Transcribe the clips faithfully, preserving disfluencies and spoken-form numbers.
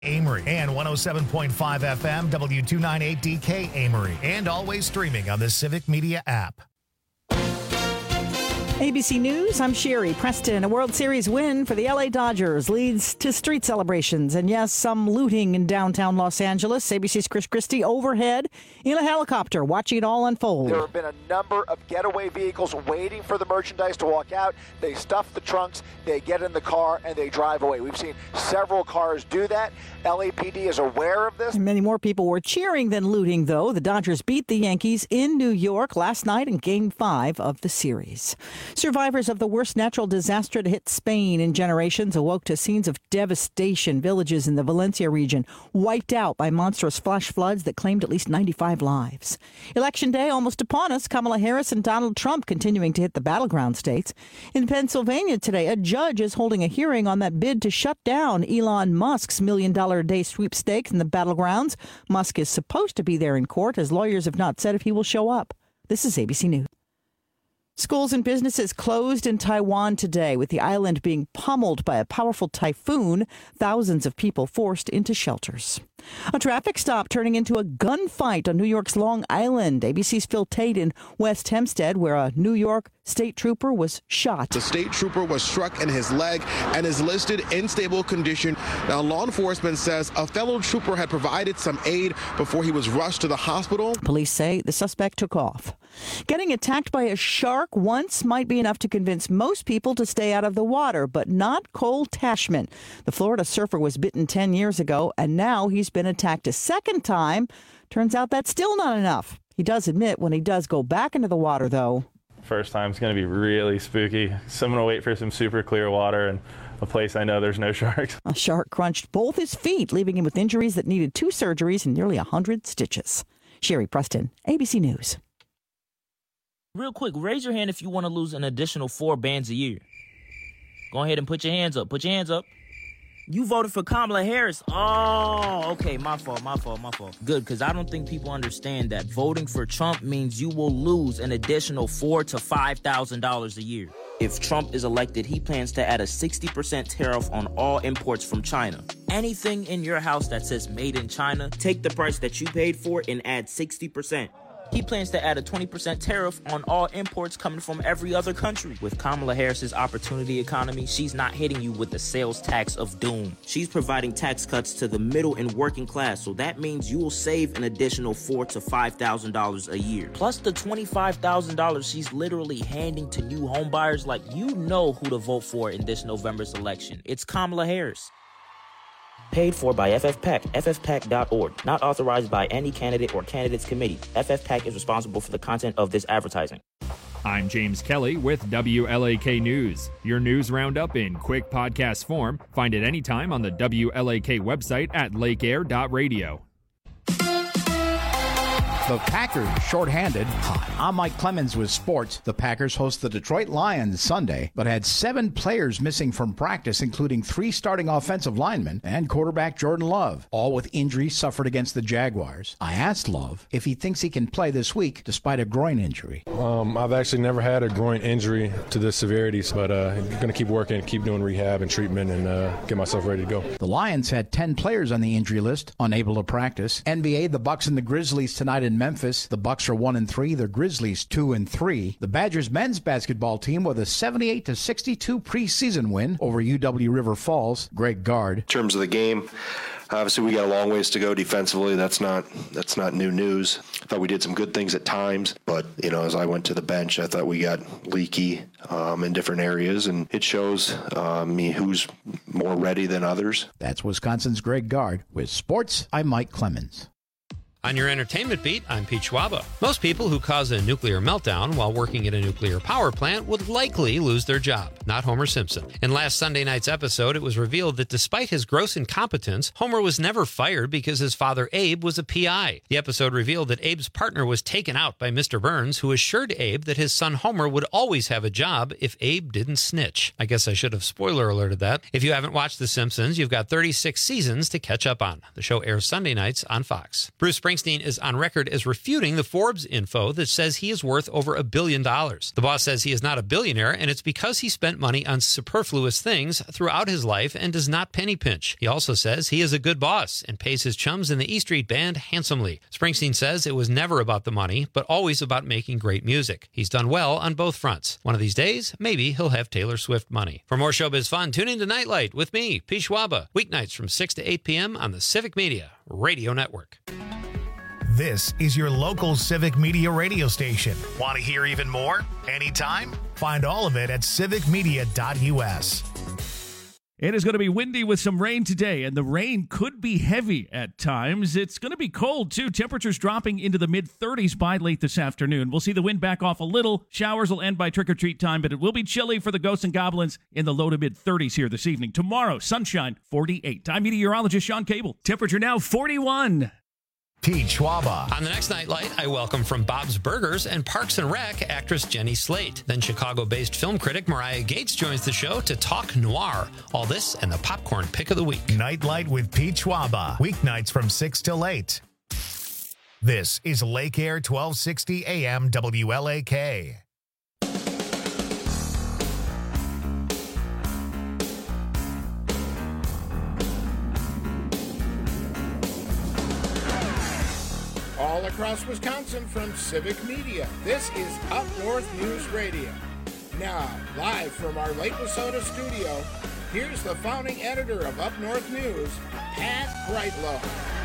Amory and one oh seven point five F M, W two ninety-eight D K Amory, and always streaming on the Civic Media app. A B C News, I'm Sherry Preston. A World Series win for the L A Dodgers leads to street celebrations and, yes, some looting in downtown Los Angeles. A B C's Chris Christie overhead in a helicopter watching it all unfold. There have been a number of getaway vehicles waiting for the merchandise to walk out. They stuff the trunks, they get in the car, and they drive away. We've seen several cars do that. L A P D is aware of this. Many more people were cheering than looting, though. The Dodgers beat the Yankees in New York last night in Game five of the series. Survivors of the worst natural disaster to hit Spain in generations awoke to scenes of devastation. Villages in the Valencia region wiped out by monstrous flash floods that claimed at least ninety-five lives. Election day almost upon us. Kamala Harris and Donald Trump continuing to hit the battleground states. In Pennsylvania today, a judge is holding a hearing on that bid to shut down Elon Musk's million dollar a day sweepstakes in the battlegrounds. Musk is supposed to be there in court, as lawyers have not said if he will show up. This is A B C News. Schools and businesses closed in Taiwan today, with the island being pummeled by a powerful typhoon. Thousands of people forced into shelters. A traffic stop turning into a gunfight on New York's Long Island. A B C's Phil Tate in West Hempstead, where a New York state trooper was shot. The state trooper was struck in his leg and is listed in stable condition. Now, law enforcement says a fellow trooper had provided some aid before he was rushed to the hospital. Police say the suspect took off. Getting attacked by a shark once might be enough to convince most people to stay out of the water, but not Cole Tashman. The Florida surfer was bitten ten years ago, and now he's been attacked a second time. Turns out that's still not enough. He does admit when he does go back into the water, though. First time's going to be really spooky. So I'm going to wait for some super clear water and a place I know there's no sharks. A shark crunched both his feet, leaving him with injuries that needed two surgeries and nearly one hundred stitches. Sherry Preston, A B C News. Real quick, raise your hand if you want to lose an additional four bands a year. Go ahead and put your hands up. Put your hands up. You voted for Kamala Harris. Oh, okay. My fault, my fault, my fault. Good, because I don't think people understand that voting for Trump means you will lose an additional four thousand to five thousand dollars a year. If Trump is elected, he plans to add a sixty percent tariff on all imports from China. Anything in your house that says made in China, take the price that you paid for and add sixty percent. He plans to add a twenty percent tariff on all imports coming from every other country. With Kamala Harris's opportunity economy, she's not hitting you with the sales tax of doom. She's providing tax cuts to the middle and working class, so that means you will save an additional four thousand to five thousand dollars a year. Plus the twenty-five thousand dollars she's literally handing to new homebuyers. Like, you know who to vote for in this November's election. It's Kamala Harris. Paid for by F F PAC, F F PAC dot org. Not authorized by any candidate or candidates committee. F F PAC is responsible for the content of this advertising. I'm James Kelly with W L A K News. Your news roundup in quick podcast form. Find it anytime on the W L A K website at lake air dot radio. The Packers shorthanded. Hi, I'm Mike Clemens with sports. The Packers host the Detroit Lions Sunday, but had seven players missing from practice, including three starting offensive linemen and quarterback Jordan Love, all with injuries suffered against the Jaguars. I asked Love if he thinks he can play this week despite a groin injury. Um, I've actually never had a groin injury to this severity, but uh, I'm going to keep working, keep doing rehab and treatment, and uh, get myself ready to go. The Lions had ten players on the injury list, unable to practice. N B A, the Bucks and the Grizzlies tonight in Memphis. The Bucks are one and three. The Grizzlies two and three. The Badgers men's basketball team with a seventy-eight to sixty-two preseason win over U W River Falls. Greg Gard. In terms of the game, obviously we got a long ways to go defensively. That's not that's not new news. I thought we did some good things at times, but you know, as I went to the bench, I thought we got leaky um, in different areas, and it shows um, me who's more ready than others. That's Wisconsin's Greg Gard. With sports, I'm Mike Clemens. On your entertainment beat, I'm Pete Schwaba. Most people who cause a nuclear meltdown while working at a nuclear power plant would likely lose their job, not Homer Simpson. In last Sunday night's episode, it was revealed that despite his gross incompetence, Homer was never fired because his father Abe was a P I. The episode revealed that Abe's partner was taken out by Mister Burns, who assured Abe that his son Homer would always have a job if Abe didn't snitch. I guess I should have spoiler alerted that. If you haven't watched The Simpsons, you've got thirty-six seasons to catch up on. The show airs Sunday nights on Fox. Bruce Springsteen Springsteen is on record as refuting the Forbes info that says he is worth over a billion dollars. The boss says he is not a billionaire, and it's because he spent money on superfluous things throughout his life and does not penny pinch. He also says he is a good boss and pays his chums in the E Street Band handsomely. Springsteen says it was never about the money, but always about making great music. He's done well on both fronts. One of these days, maybe he'll have Taylor Swift money. For more showbiz fun, tune in to Nightlight with me, Pete Schwaba, weeknights from six to eight p.m. on the Civic Media Radio Network. This is your local Civic Media radio station. Want to hear even more? Anytime? Find all of it at civic media dot u s. It is going to be windy with some rain today, and the rain could be heavy at times. It's going to be cold, too. Temperatures dropping into the mid-thirties by late this afternoon. We'll see the wind back off a little. Showers will end by trick-or-treat time, but it will be chilly for the ghosts and goblins in the low to mid-thirties here this evening. Tomorrow, sunshine, forty-eight. I'm meteorologist Sean Cable. Temperature now forty-one. Pete Schwaba. On the next Nightlight, I welcome from Bob's Burgers and Parks and Rec actress Jenny Slate. Then Chicago-based film critic Mariah Gates joins the show to talk noir. All this and the popcorn pick of the week. Nightlight with Pete Schwaba. Weeknights from six till eight. This is Lake Air twelve sixty A M W L A K. All across Wisconsin from Civic Media, this is Up North News Radio. Now, live from our Lake Wissota studio, here's the founding editor of Up North News, Pat Brightlow.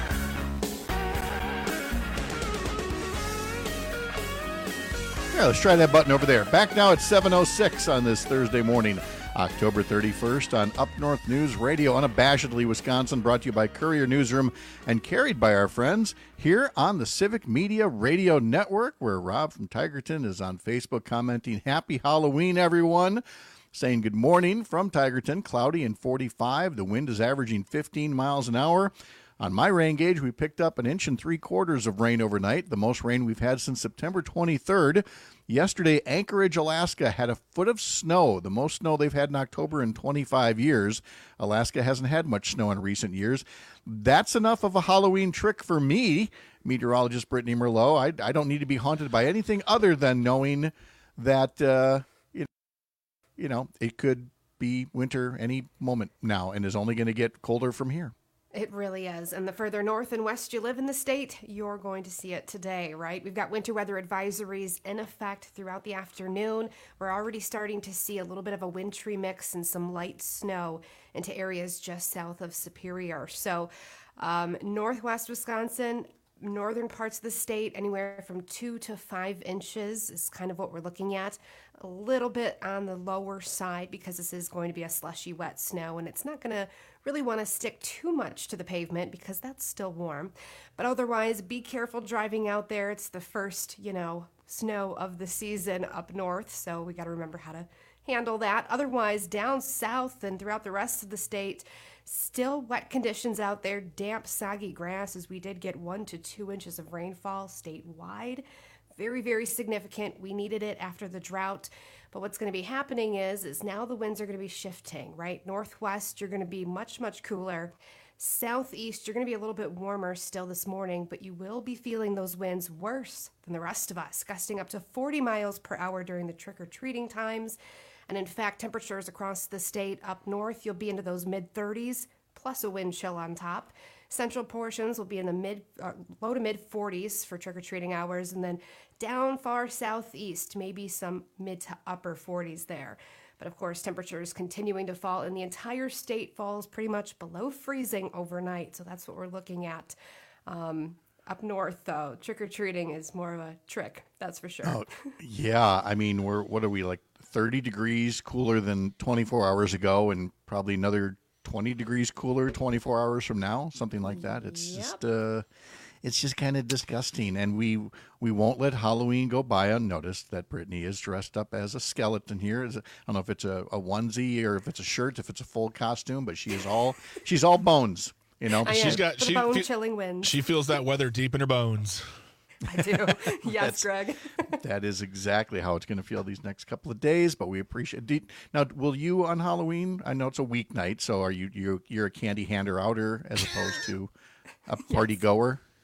Yeah, let's try that button over there. Back now at seven oh six on this Thursday morning, October thirty-first on Up North News Radio, unabashedly Wisconsin, brought to you by Courier Newsroom and carried by our friends here on the Civic Media Radio Network, where Rob from Tigerton is on Facebook commenting, "Happy Halloween, everyone." Saying good morning from Tigerton, cloudy and forty-five. The wind is averaging fifteen miles an hour. On my rain gauge, we picked up an inch and three quarters of rain overnight, the most rain we've had since September twenty-third. Yesterday, Anchorage, Alaska had a foot of snow, the most snow they've had in October in twenty-five years. Alaska hasn't had much snow in recent years. That's enough of a Halloween trick for me, meteorologist Brittany Merlot. I, I don't need to be haunted by anything other than knowing that, uh, you, you know, it could be winter any moment now and is only going to get colder from here. It really is. And the further north and west you live in the state, you're going to see it today, right? We've got winter weather advisories in effect throughout the afternoon. We're already starting to see a little bit of a wintry mix and some light snow into areas just south of Superior. So um, northwest Wisconsin, northern parts of the state, anywhere from two to five inches is kind of what we're looking at. A little bit on the lower side because this is going to be a slushy, wet snow, and it's not going to really want to stick too much to the pavement because that's still warm. But otherwise, be careful driving out there. It's the first, you know, snow of the season up north, so we got to remember how to handle that. Otherwise, down south and throughout the rest of the state, still wet conditions out there, damp, soggy grass, as we did get one to two inches of rainfall statewide. Very, very significant. We needed it after the drought. But what's going to be happening is, is now the winds are going to be shifting, right? Northwest, you're going to be much, much cooler. Southeast, you're going to be a little bit warmer still this morning, but you will be feeling those winds worse than the rest of us, gusting up to forty miles per hour during the trick-or-treating times. And in fact, temperatures across the state up north, you'll be into those mid-thirties, plus a wind chill on top. Central portions will be in the mid, uh, low to mid forties for trick-or-treating hours, and then down far southeast, maybe some mid to upper forties there. But of course, temperatures continuing to fall, and the entire state falls pretty much below freezing overnight. So that's what we're looking at. Um, up north, though, trick-or-treating is more of a trick, that's for sure. Oh, yeah, I mean, we're what are we, like thirty degrees cooler than twenty-four hours ago, and probably another twenty degrees cooler twenty-four hours from now, something like that. It's yep. just uh, it's just kind of disgusting, and we we won't let Halloween go by unnoticed. That Brittany is dressed up as a skeleton here. Is I don't know if it's a, a onesie or if it's a shirt, if it's a full costume, but she is all she's all bones. You know, I she's am. got the she bone fe- chilling winds. She feels that weather deep in her bones. I do. Yes, Greg. That is exactly how it's going to feel these next couple of days, but we appreciate it. Now, will you on Halloween? I know it's a weeknight, so are you you're, you're a candy hander outer as opposed to a party yes. goer?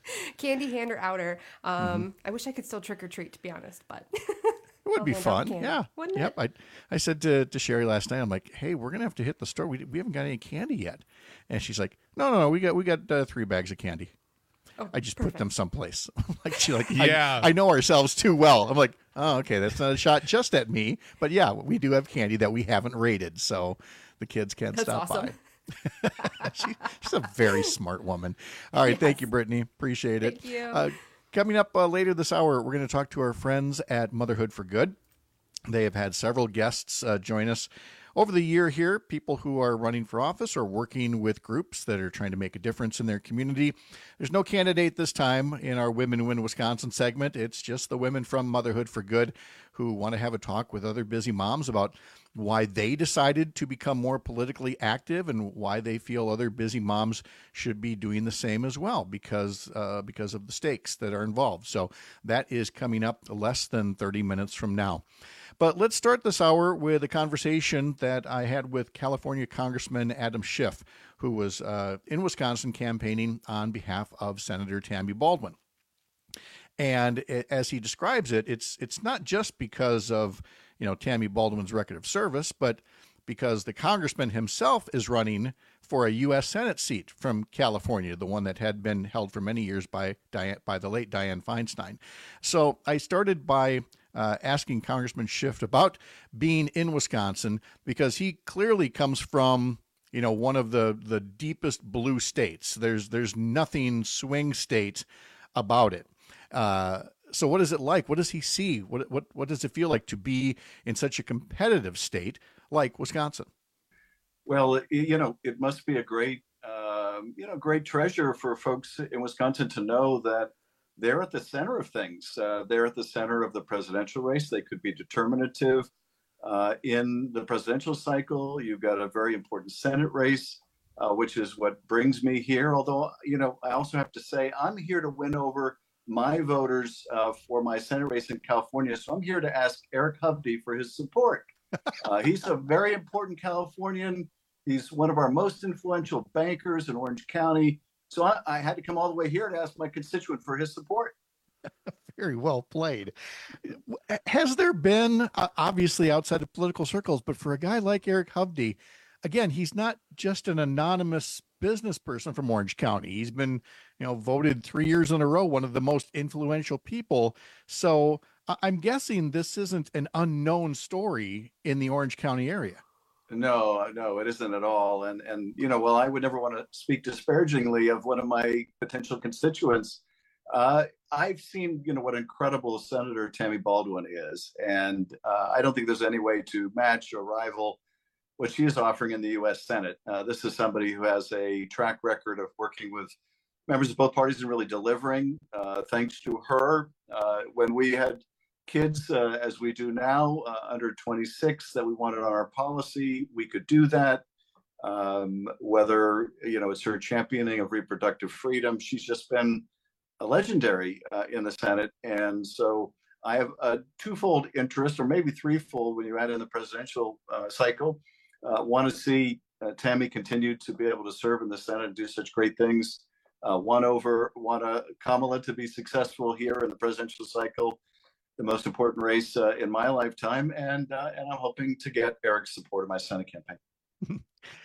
Candy hander outer. Um, Mm-hmm. I wish I could still trick or treat, to be honest, but It would I'll be hand out fun. candy, Yeah. wouldn't Yep. it? I I said to, to Sherry last night, I'm like, hey, we're going to have to hit the store. We, we haven't got any candy yet. And she's like, no, no, no, we got we got uh, three bags of candy. Oh, I just perfect. put them someplace. like she like, Yeah. I, I know ourselves too well. I'm like, oh, okay, that's not a shot just at me. But yeah, we do have candy that we haven't raided, so the kids can't That's stop awesome. by. she, she's a very smart woman. All right, thank you, Brittany. Appreciate it. Thank you. Uh, coming up uh, later this hour, we're going to talk to our friends at Motherhood for Good. They have had several guests uh, join us over the year here, people who are running for office or working with groups that are trying to make a difference in their community. There's no candidate this time in our Women Win Wisconsin segment. It's just the women from Motherhood for Good who want to have a talk with other busy moms about why they decided to become more politically active and why they feel other busy moms should be doing the same as well because uh, because of the stakes that are involved. So that is coming up less than thirty minutes from now. But let's start this hour with a conversation that I had with California Congressman Adam Schiff, who was uh, in Wisconsin campaigning on behalf of Senator Tammy Baldwin. And it, as he describes it, it's it's not just because of, you know, Tammy Baldwin's record of service, but because the congressman himself is running for a U S Senate seat from California, the one that had been held for many years by Diane, by the late Dianne Feinstein. So I started by uh, asking Congressman Schiff about being in Wisconsin because he clearly comes from, you know, one of the, the deepest blue states. There's there's nothing swing state about it. Uh, so what is it like? What does he see? What what what does it feel like to be in such a competitive state like Wisconsin? Well, it, you know, it must be a great, um, you know, great treasure for folks in Wisconsin to know that they're at the center of things. Uh, they're at the center of the presidential race. They could be determinative uh, in the presidential cycle. You've got a very important Senate race, uh, which is what brings me here. Although, you know, I also have to say I'm here to win over my voters uh, for my Senate race in California. So I'm here to ask Eric Hovde for his support. Uh, he's a very important Californian. He's one of our most influential bankers in Orange County. So I, I had to come all the way here to ask my constituent for his support. Very well played. Has there been, uh, obviously outside of political circles, but for a guy like Eric Hovde, again, he's not just an anonymous business person from Orange County. He's been, you know, voted three years in a row, one of the most influential people. So I'm guessing this isn't an unknown story in the Orange County area. No, no, it isn't at all. And, and you know, well, I would never want to speak disparagingly of one of my potential constituents. Uh, I've seen, you know, what incredible Senator Tammy Baldwin is. And uh, I don't think there's any way to match or rival what she is offering in the U S Senate. Uh, this is somebody who has a track record of working with members of both parties and really delivering. Uh, thanks to her, uh, when we had kids, uh, as we do now, uh, under twenty-six that we wanted on our policy, we could do that. Um, whether, you know, it's her championing of reproductive freedom, she's just been a legendary uh, in the Senate. And so I have a twofold interest, or maybe threefold when you add in the presidential uh, cycle. Uh, want to see uh, Tammy continue to be able to serve in the Senate and do such great things. Uh, one over, want uh, Kamala to be successful here in the presidential cycle, the most important race uh, in my lifetime, and uh, and I'm hoping to get Eric's support in my Senate campaign.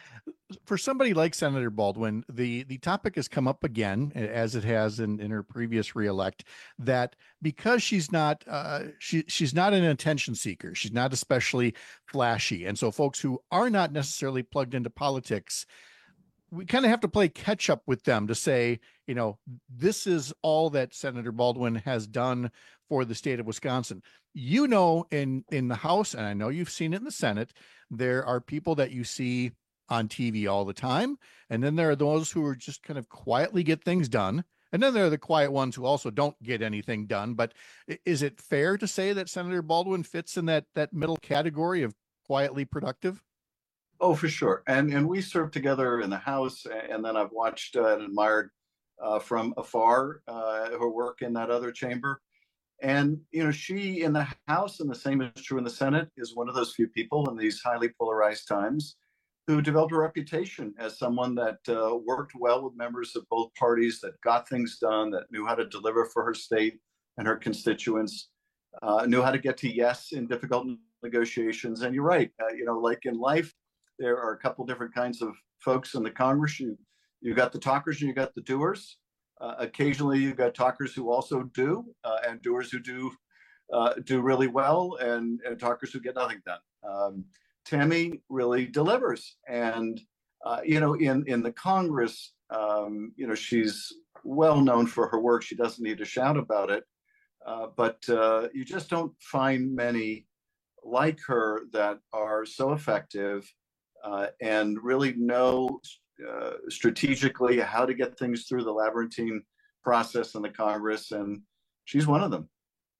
For somebody like Senator Baldwin, the, the topic has come up again, as it has in, in her previous reelect, that because she's not uh, she she's not an attention seeker, she's not especially flashy, and so folks who are not necessarily plugged into politics, we kind of have to play catch up with them to say, you know, this is all that Senator Baldwin has done for the state of Wisconsin. You know, in in the House, and I know you've seen it in the Senate, there are people that you see on T V all the time. And then there are those who are just kind of quietly get things done. And then there are the quiet ones who also don't get anything done. But is it fair to say that Senator Baldwin fits in that that middle category of quietly productive? Oh, for sure. And and we served together in the House, and then I've watched uh, and admired uh, from afar uh, her work in that other chamber. And, you know, she in the House, and the same is true in the Senate, is one of those few people in these highly polarized times who developed a reputation as someone that uh, worked well with members of both parties, that got things done, that knew how to deliver for her state and her constituents, uh, knew how to get to yes in difficult negotiations. And you're right, uh, you know, like in life, there are a couple different kinds of folks in the Congress. You you got the talkers and you got the doers. Uh, occasionally, you got talkers who also do, uh, and doers who do uh, do really well, and, and talkers who get nothing done. Um, Tammy really delivers, and uh, you know, in in the Congress, um, you know, she's well known for her work. She doesn't need to shout about it, uh, but uh, you just don't find many like her that are so effective uh, and really know uh, strategically how to get things through the labyrinthine process in the Congress, and she's one of them.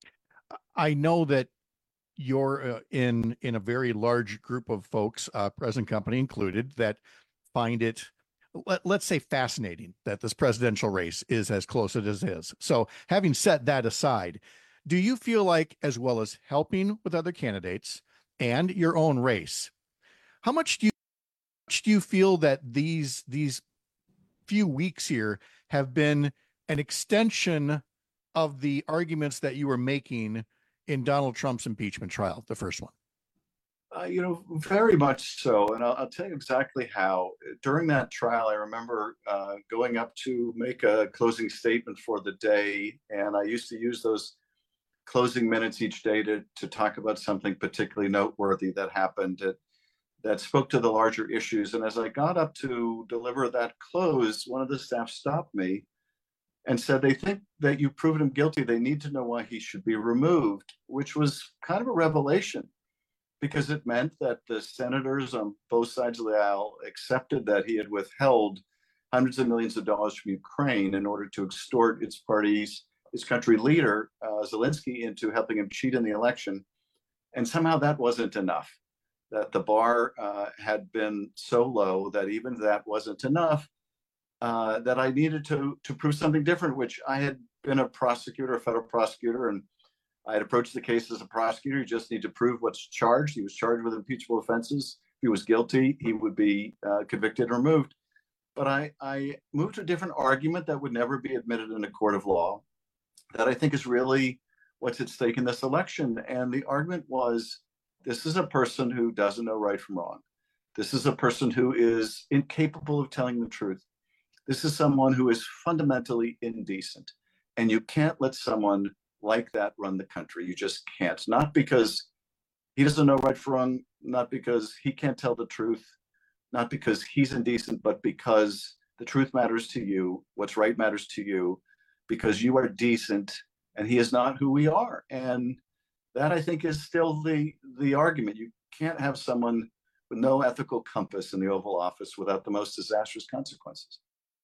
I know that you're uh, in in a very large group of folks, uh, present company included, that find it, let, let's say, fascinating that this presidential race is as close as it is. So having set that aside, do you feel like, as well as helping with other candidates and your own race, how much do you, how much do you feel that these these few weeks here have been an extension of the arguments that you were making in Donald Trump's impeachment trial, the first one? Uh, you know, very much so. And I'll, I'll tell you exactly how. During that trial, I remember uh, going up to make a closing statement for the day. And I used to use those closing minutes each day to, to talk about something particularly noteworthy that happened that, that spoke to the larger issues. And as I got up to deliver that close, one of the staff stopped me and said, they think that you've proven him guilty. They need to know why he should be removed, which was kind of a revelation, because it meant that the senators on both sides of the aisle accepted that he had withheld hundreds of millions of dollars from Ukraine in order to extort its party's, its country leader, uh, Zelensky, into helping him cheat in the election. And somehow that wasn't enough, that the bar uh, had been so low that even that wasn't enough. Uh, that I needed to to prove something different, which I had been a prosecutor, a federal prosecutor, and I had approached the case as a prosecutor. You just need to prove what's charged. He was charged with impeachable offenses. If he was guilty, he would be uh, convicted and removed. But I, I moved to a different argument that would never be admitted in a court of law, that I think is really what's at stake in this election. And the argument was, this is a person who doesn't know right from wrong. This is a person who is incapable of telling the truth. This is someone who is fundamentally indecent, and you can't let someone like that run the country. You just can't. Not because he doesn't know right from wrong, not because he can't tell the truth, not because he's indecent, but because the truth matters to you, what's right matters to you, because you are decent, and he is not who we are. And that, I think, is still the the argument. You can't have someone with no ethical compass in the Oval Office without the most disastrous consequences.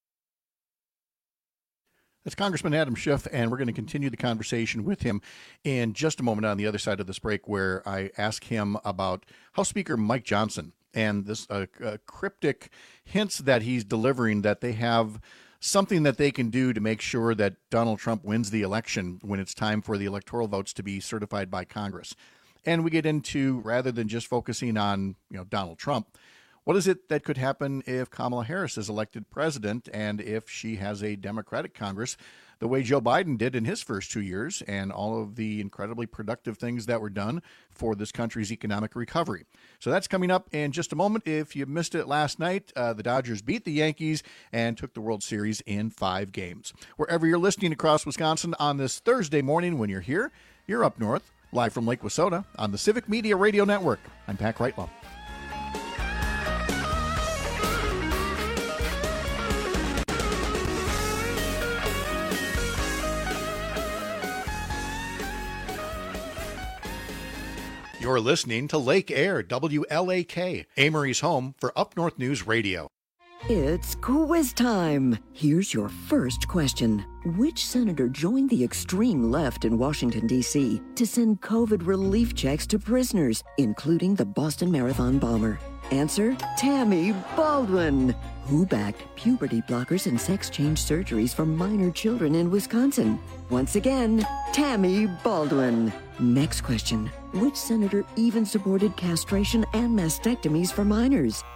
That's Congressman Adam Schiff, and we're going to continue the conversation with him in just a moment on the other side of this break, where I ask him about House Speaker Mike Johnson and this uh, uh, cryptic hints that he's delivering that they have something that they can do to make sure that Donald Trump wins the election when it's time for the electoral votes to be certified by Congress. And we get into, rather than just focusing on, you know, Donald Trump, what is it that could happen if Kamala Harris is elected president and if she has a Democratic Congress the way Joe Biden did in his first two years and all of the incredibly productive things that were done for this country's economic recovery? So that's coming up in just a moment. If you missed it last night, uh, the Dodgers beat the Yankees and took the World Series in five games. Wherever you're listening across Wisconsin on this Thursday morning when you're here, you're up north, live from Lake Wissota on the Civic Media Radio Network. I'm Pat Kreitlow. You're listening to Lake Air, W L A K, Amory's home for Up North News Radio. It's quiz time. Here's your first question. Which senator joined the extreme left in Washington, D C to send COVID relief checks to prisoners, including the Boston Marathon bomber? Answer, Tammy Baldwin. Who backed puberty blockers and sex change surgeries for minor children in Wisconsin? Once again, Tammy Baldwin. Next question. Which senator even supported castration and mastectomies for minors?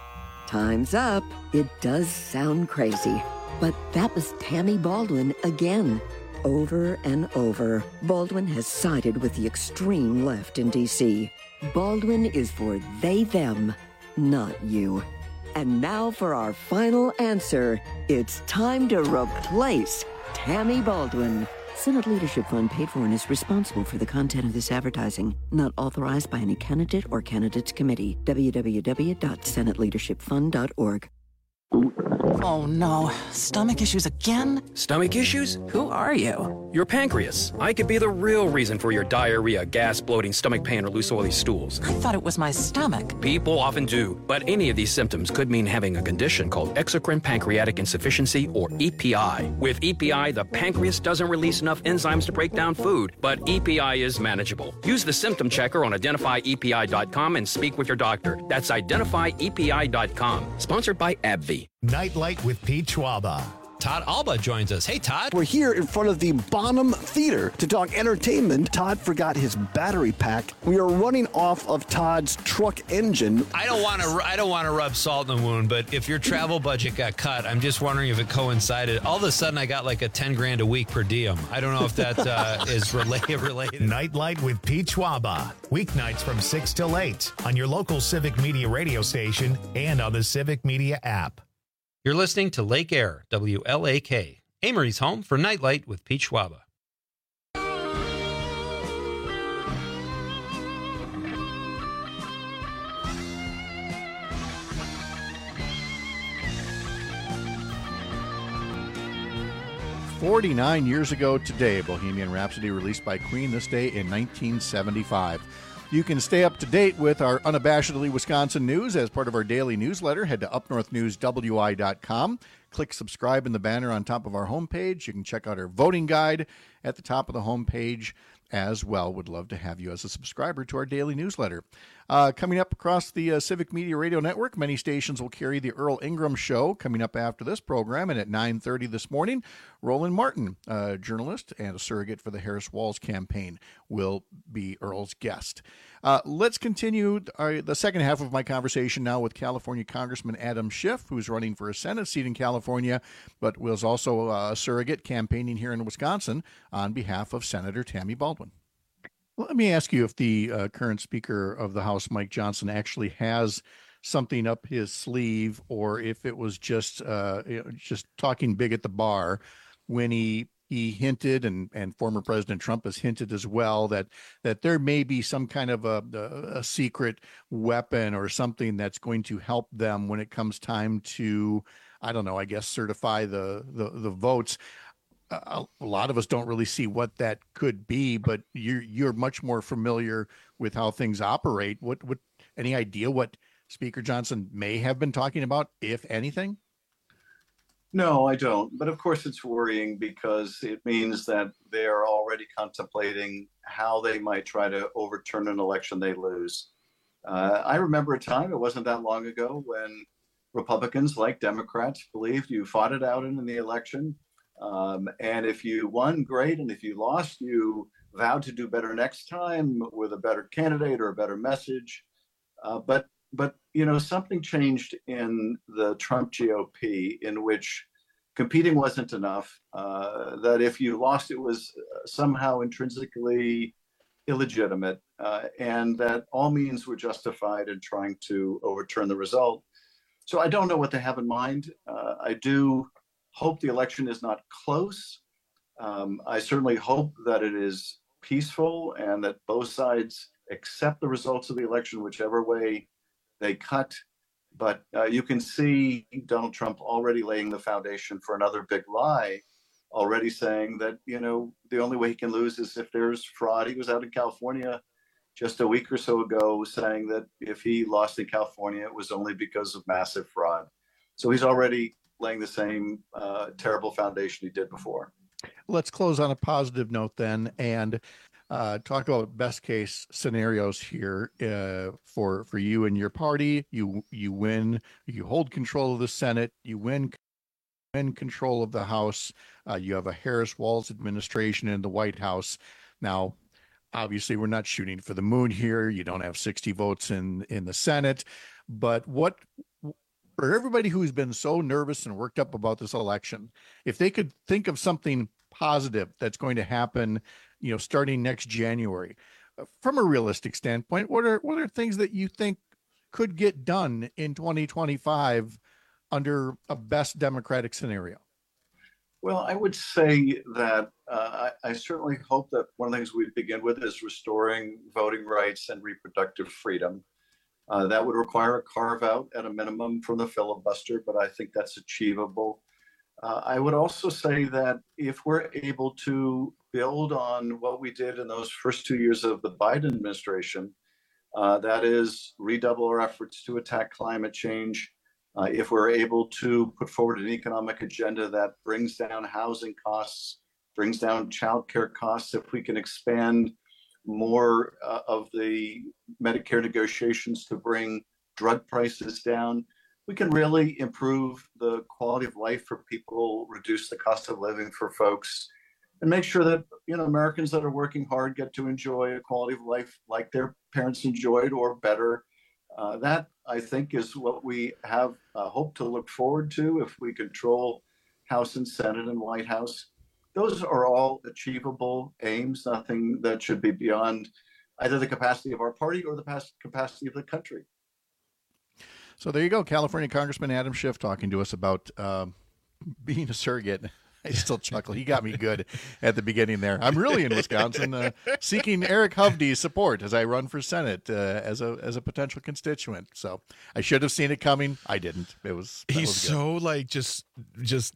Time's up. It does sound crazy, but that was Tammy Baldwin again. Over and over, Baldwin has sided with the extreme left in D C. Baldwin is for they, them, not you. And now for our final answer. It's time to replace Tammy Baldwin. Senate Leadership Fund paid for and is responsible for the content of this advertising. Not authorized by any candidate or candidates committee. w w w dot senate leadership fund dot org. Oh no, stomach issues again? Stomach issues? Who are you? Your pancreas. I could be the real reason for your diarrhea, gas, bloating, stomach pain, or loose oily stools. I thought it was my stomach. People often do, but any of these symptoms could mean having a condition called exocrine pancreatic insufficiency, or E P I. With E P I, the pancreas doesn't release enough enzymes to break down food, but E P I is manageable. Use the symptom checker on identify E P I dot com and speak with your doctor. That's identify E P I dot com. Sponsored by AbbVie. Nightlight with Pete Schwaba. Todd Alba joins us. Hey, Todd. We're here in front of the Bonham Theater to talk entertainment. Todd forgot his battery pack. We are running off of Todd's truck engine. I don't want to. I don't want to rub salt in the wound, but if your travel budget got cut, I'm just wondering if it coincided. All of a sudden, I got like a ten grand a week per diem. I don't know if that uh, is related. Related. Nightlight with Pete Schwaba. Weeknights from six till eight on your local Civic Media radio station and on the Civic Media app. You're listening to Lake Air, W L A K, Amory's home for Nightlight with Pete Schwaba. forty-nine years ago today, Bohemian Rhapsody released by Queen this day in nineteen seventy-five. You can stay up to date with our Unabashedly Wisconsin news as part of our daily newsletter. Head to up north news w i dot com. Click subscribe in the banner on top of our homepage. You can check out our voting guide at the top of the homepage as well. Would love to have you as a subscriber to our daily newsletter. Uh, coming up across the uh, Civic Media Radio Network, many stations will carry the Earl Ingram Show coming up after this program. And at nine thirty this morning, Roland Martin, a journalist and a surrogate for the Harris Walz campaign, will be Earl's guest. Uh, let's continue our, the second half of my conversation now with California Congressman Adam Schiff, who's running for a Senate seat in California, but was also a surrogate campaigning here in Wisconsin on behalf of Senator Tammy Baldwin. Let me ask you if the uh, current Speaker of the House, Mike Johnson, actually has something up his sleeve, or if it was just uh, you know, just talking big at the bar when he he hinted, and, and former President Trump has hinted as well, that that there may be some kind of a, a, a secret weapon or something that's going to help them when it comes time to, I don't know, I guess certify the the, the votes. A, a lot of us don't really see what that could be, but you're you're much more familiar with how things operate. What what any idea what Speaker Johnson may have been talking about, if anything? No, I don't. But of course, it's worrying because it means that they are already contemplating how they might try to overturn an election they lose. Uh, I remember a time, it wasn't that long ago, when Republicans, like Democrats, believed you fought it out in the election. Um, and if you won, great. And if you lost, you vowed to do better next time with a better candidate or a better message. Uh, but, but you know, something changed in the Trump G O P in which competing wasn't enough, uh, that if you lost, it was somehow intrinsically illegitimate, uh, and that all means were justified in trying to overturn the result. So I don't know what they have in mind. Uh, I do hope the election is not close. Um, I certainly hope that it is peaceful and that both sides accept the results of the election, whichever way they cut. But uh, you can see Donald Trump already laying the foundation for another big lie, already saying that, you know, the only way he can lose is if there's fraud. He was out in California just a week or so ago saying that if he lost in California, it was only because of massive fraud. So he's already laying the same uh, terrible foundation he did before. Let's close on a positive note then, and uh, talk about best case scenarios here uh, for for you and your party. You you win, you hold control of the Senate, you win, win control of the House. Uh, you have a Harris Walz administration in the White House. Now, obviously, we're not shooting for the moon here. You don't have sixty votes in in the Senate, but what for everybody who's been so nervous and worked up about this election, if they could think of something positive that's going to happen, you know, starting next January, from a realistic standpoint, what are what are things that you think could get done in twenty twenty-five under a best Democratic scenario? Well, I would say that uh, I, I certainly hope that one of the things we begin with is restoring voting rights and reproductive freedom. Uh, that would require a carve out at a minimum from the filibuster, but I think that's achievable. Uh, I would also say that if we're able to build on what we did in those first two years of the Biden administration, uh, that is redouble our efforts to attack climate change. Uh, if we're able to put forward an economic agenda that brings down housing costs, brings down childcare costs, if we can expand more uh, of the Medicare negotiations to bring drug prices down, we can really improve the quality of life for people, reduce the cost of living for folks, and make sure that, you know, Americans that are working hard get to enjoy a quality of life like their parents enjoyed or better. Uh, that, I think, is what we have uh, hope to look forward to if we control House and Senate and White House. Those are all achievable aims, nothing that should be beyond either the capacity of our party or the past capacity of the country. So there you go. California Congressman Adam Schiff talking to us about um, being a surrogate. I still chuckle. He got me good at the beginning there. I'm really in Wisconsin, uh, seeking Eric Hovde's support as I run for Senate uh, as a as a potential constituent. So I should have seen it coming. I didn't. It was he's was so like just just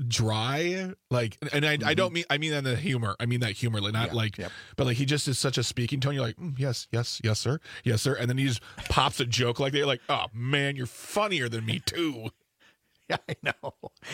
dry, like, and I, mm-hmm. I don't mean I mean that in the humor. I mean that humor, like not yeah, like, yep. but like he just is such a speaking tone. You're like, mm, yes, yes, yes, sir, yes, sir, and then he just pops a joke like that. You're like, oh man, you're funnier than me too. Yeah, I know.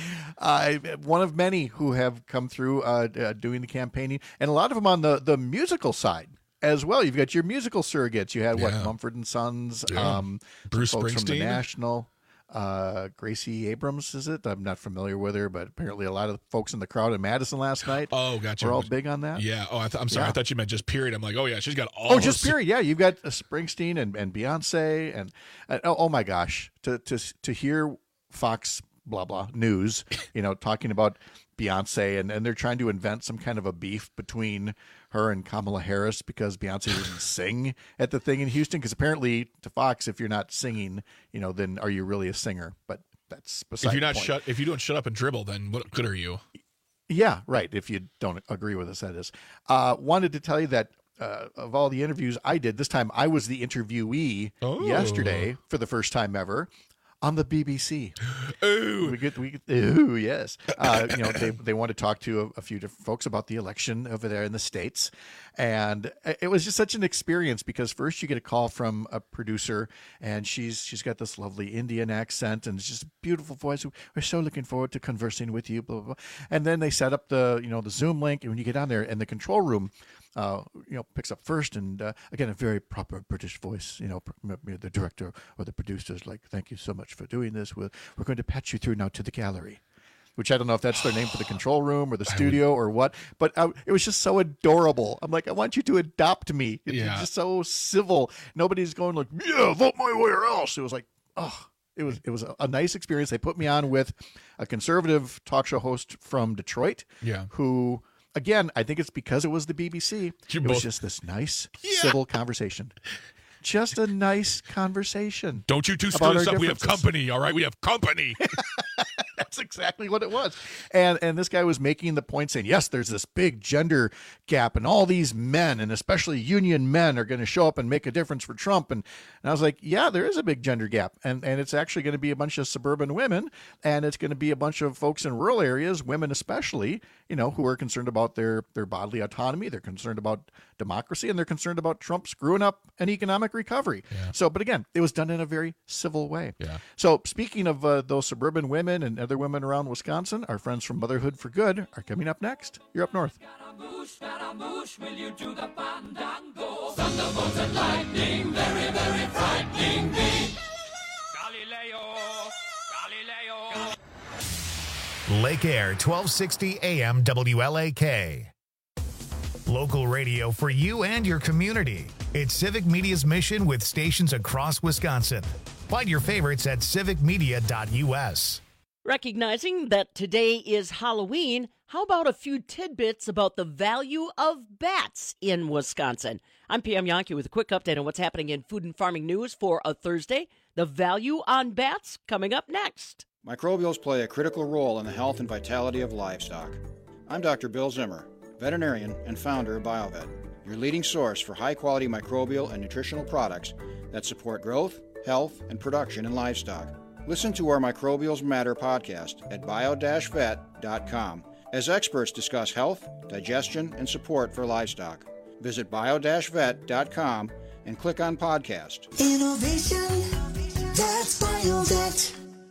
Uh, one of many who have come through uh, uh, doing the campaigning, and a lot of them on the, the musical side as well. You've got your musical surrogates. You had, what, yeah. Mumford and Sons, yeah. um, Bruce folks Springsteen. from the National, uh, Gracie Abrams, is it? I'm not familiar with her, but apparently a lot of folks in the crowd in Madison last night oh, gotcha. were all big on that. Yeah. Oh, I th- I'm sorry. Yeah. I thought you meant just period. I'm like, oh, yeah, she's got all Oh, just her... period. Yeah, you've got uh, Springsteen and, and Beyonce. and uh, oh, oh, my gosh, to to to hear Fox blah blah news, you know, talking about Beyonce, and, and they're trying to invent some kind of a beef between her and Kamala Harris because Beyonce didn't sing at the thing in Houston. Because apparently, to Fox, if you're not singing, you know, then are you really a singer? But that's beside if you're not the point. shut, if you don't shut up and dribble, then what good are you? Yeah, right. If you don't agree with us, that is. Uh, wanted to tell you that. Uh, of all the interviews I did, this time I was the interviewee oh. yesterday for the first time ever. On the B B C. Ooh. We get, we get, ooh, yes. Uh, you know, they, they want to talk to a, a few different folks about the election over there in the States. And it was just such an experience because first you get a call from a producer and she's she's got this lovely Indian accent and it's just a beautiful voice. We're so looking forward to conversing with you, blah, blah, blah. And then they set up the, you know, the Zoom link. And when you get on there in the control room, Uh, you know, picks up first, and uh, again, a very proper British voice. You know, the director or the producer's like, "Thank you so much for doing this. We're we're going to patch you through now to the gallery," which I don't know if that's their name for the control room or the studio or what. But I, it was just so adorable. I'm like, I want you to adopt me. It's yeah. just so civil. Nobody's going like, "Yeah, vote my way or else." It was like, oh. It was it was a, a nice experience. They put me on with a conservative talk show host from Detroit, yeah, who. Again, I think it's because it was the B B C. You it both... was just this nice, yeah. civil conversation. Just a nice conversation. Don't you two screw this up. We have company, all right? We have company. That's exactly what it was. And and this guy was making the point saying, yes, there's this big gender gap and all these men, and especially union men, are going to show up and make a difference for Trump. And, and I was like, yeah, there is a big gender gap. And, and it's actually going to be a bunch of suburban women, and it's going to be a bunch of folks in rural areas, women especially, you know, who are concerned about their, their bodily autonomy. They're concerned about democracy, and they're concerned about Trump screwing up an economic recovery. Yeah. So, but again, it was done in a very civil way. Yeah. So speaking of uh, those suburban women and other women around Wisconsin, our friends from Motherhood for Good are coming up next. You're up north. Scaramouche, will you do the fandango? Thunderbolts and lightning, very, very frightening me. Galileo, Galileo. Lake Air, twelve sixty A M W L A K. Local radio for you and your community. It's Civic Media's mission with stations across Wisconsin. Find your favorites at civic media dot u s. Recognizing that today is Halloween, how about a few tidbits about the value of bats in Wisconsin? I'm P M Yankee with a quick update on what's happening in food and farming news for a Thursday. The value on bats coming up next. Microbials play a critical role in the health and vitality of livestock. I'm Doctor Bill Zimmer, veterinarian and founder of BioVet, your leading source for high-quality microbial and nutritional products that support growth, health, and production in livestock. Listen to our Microbials Matter podcast at bio dash vet dot com as experts discuss health, digestion, and support for livestock. Visit bio dash vet dot com and click on podcast. Innovation, that's BioVet.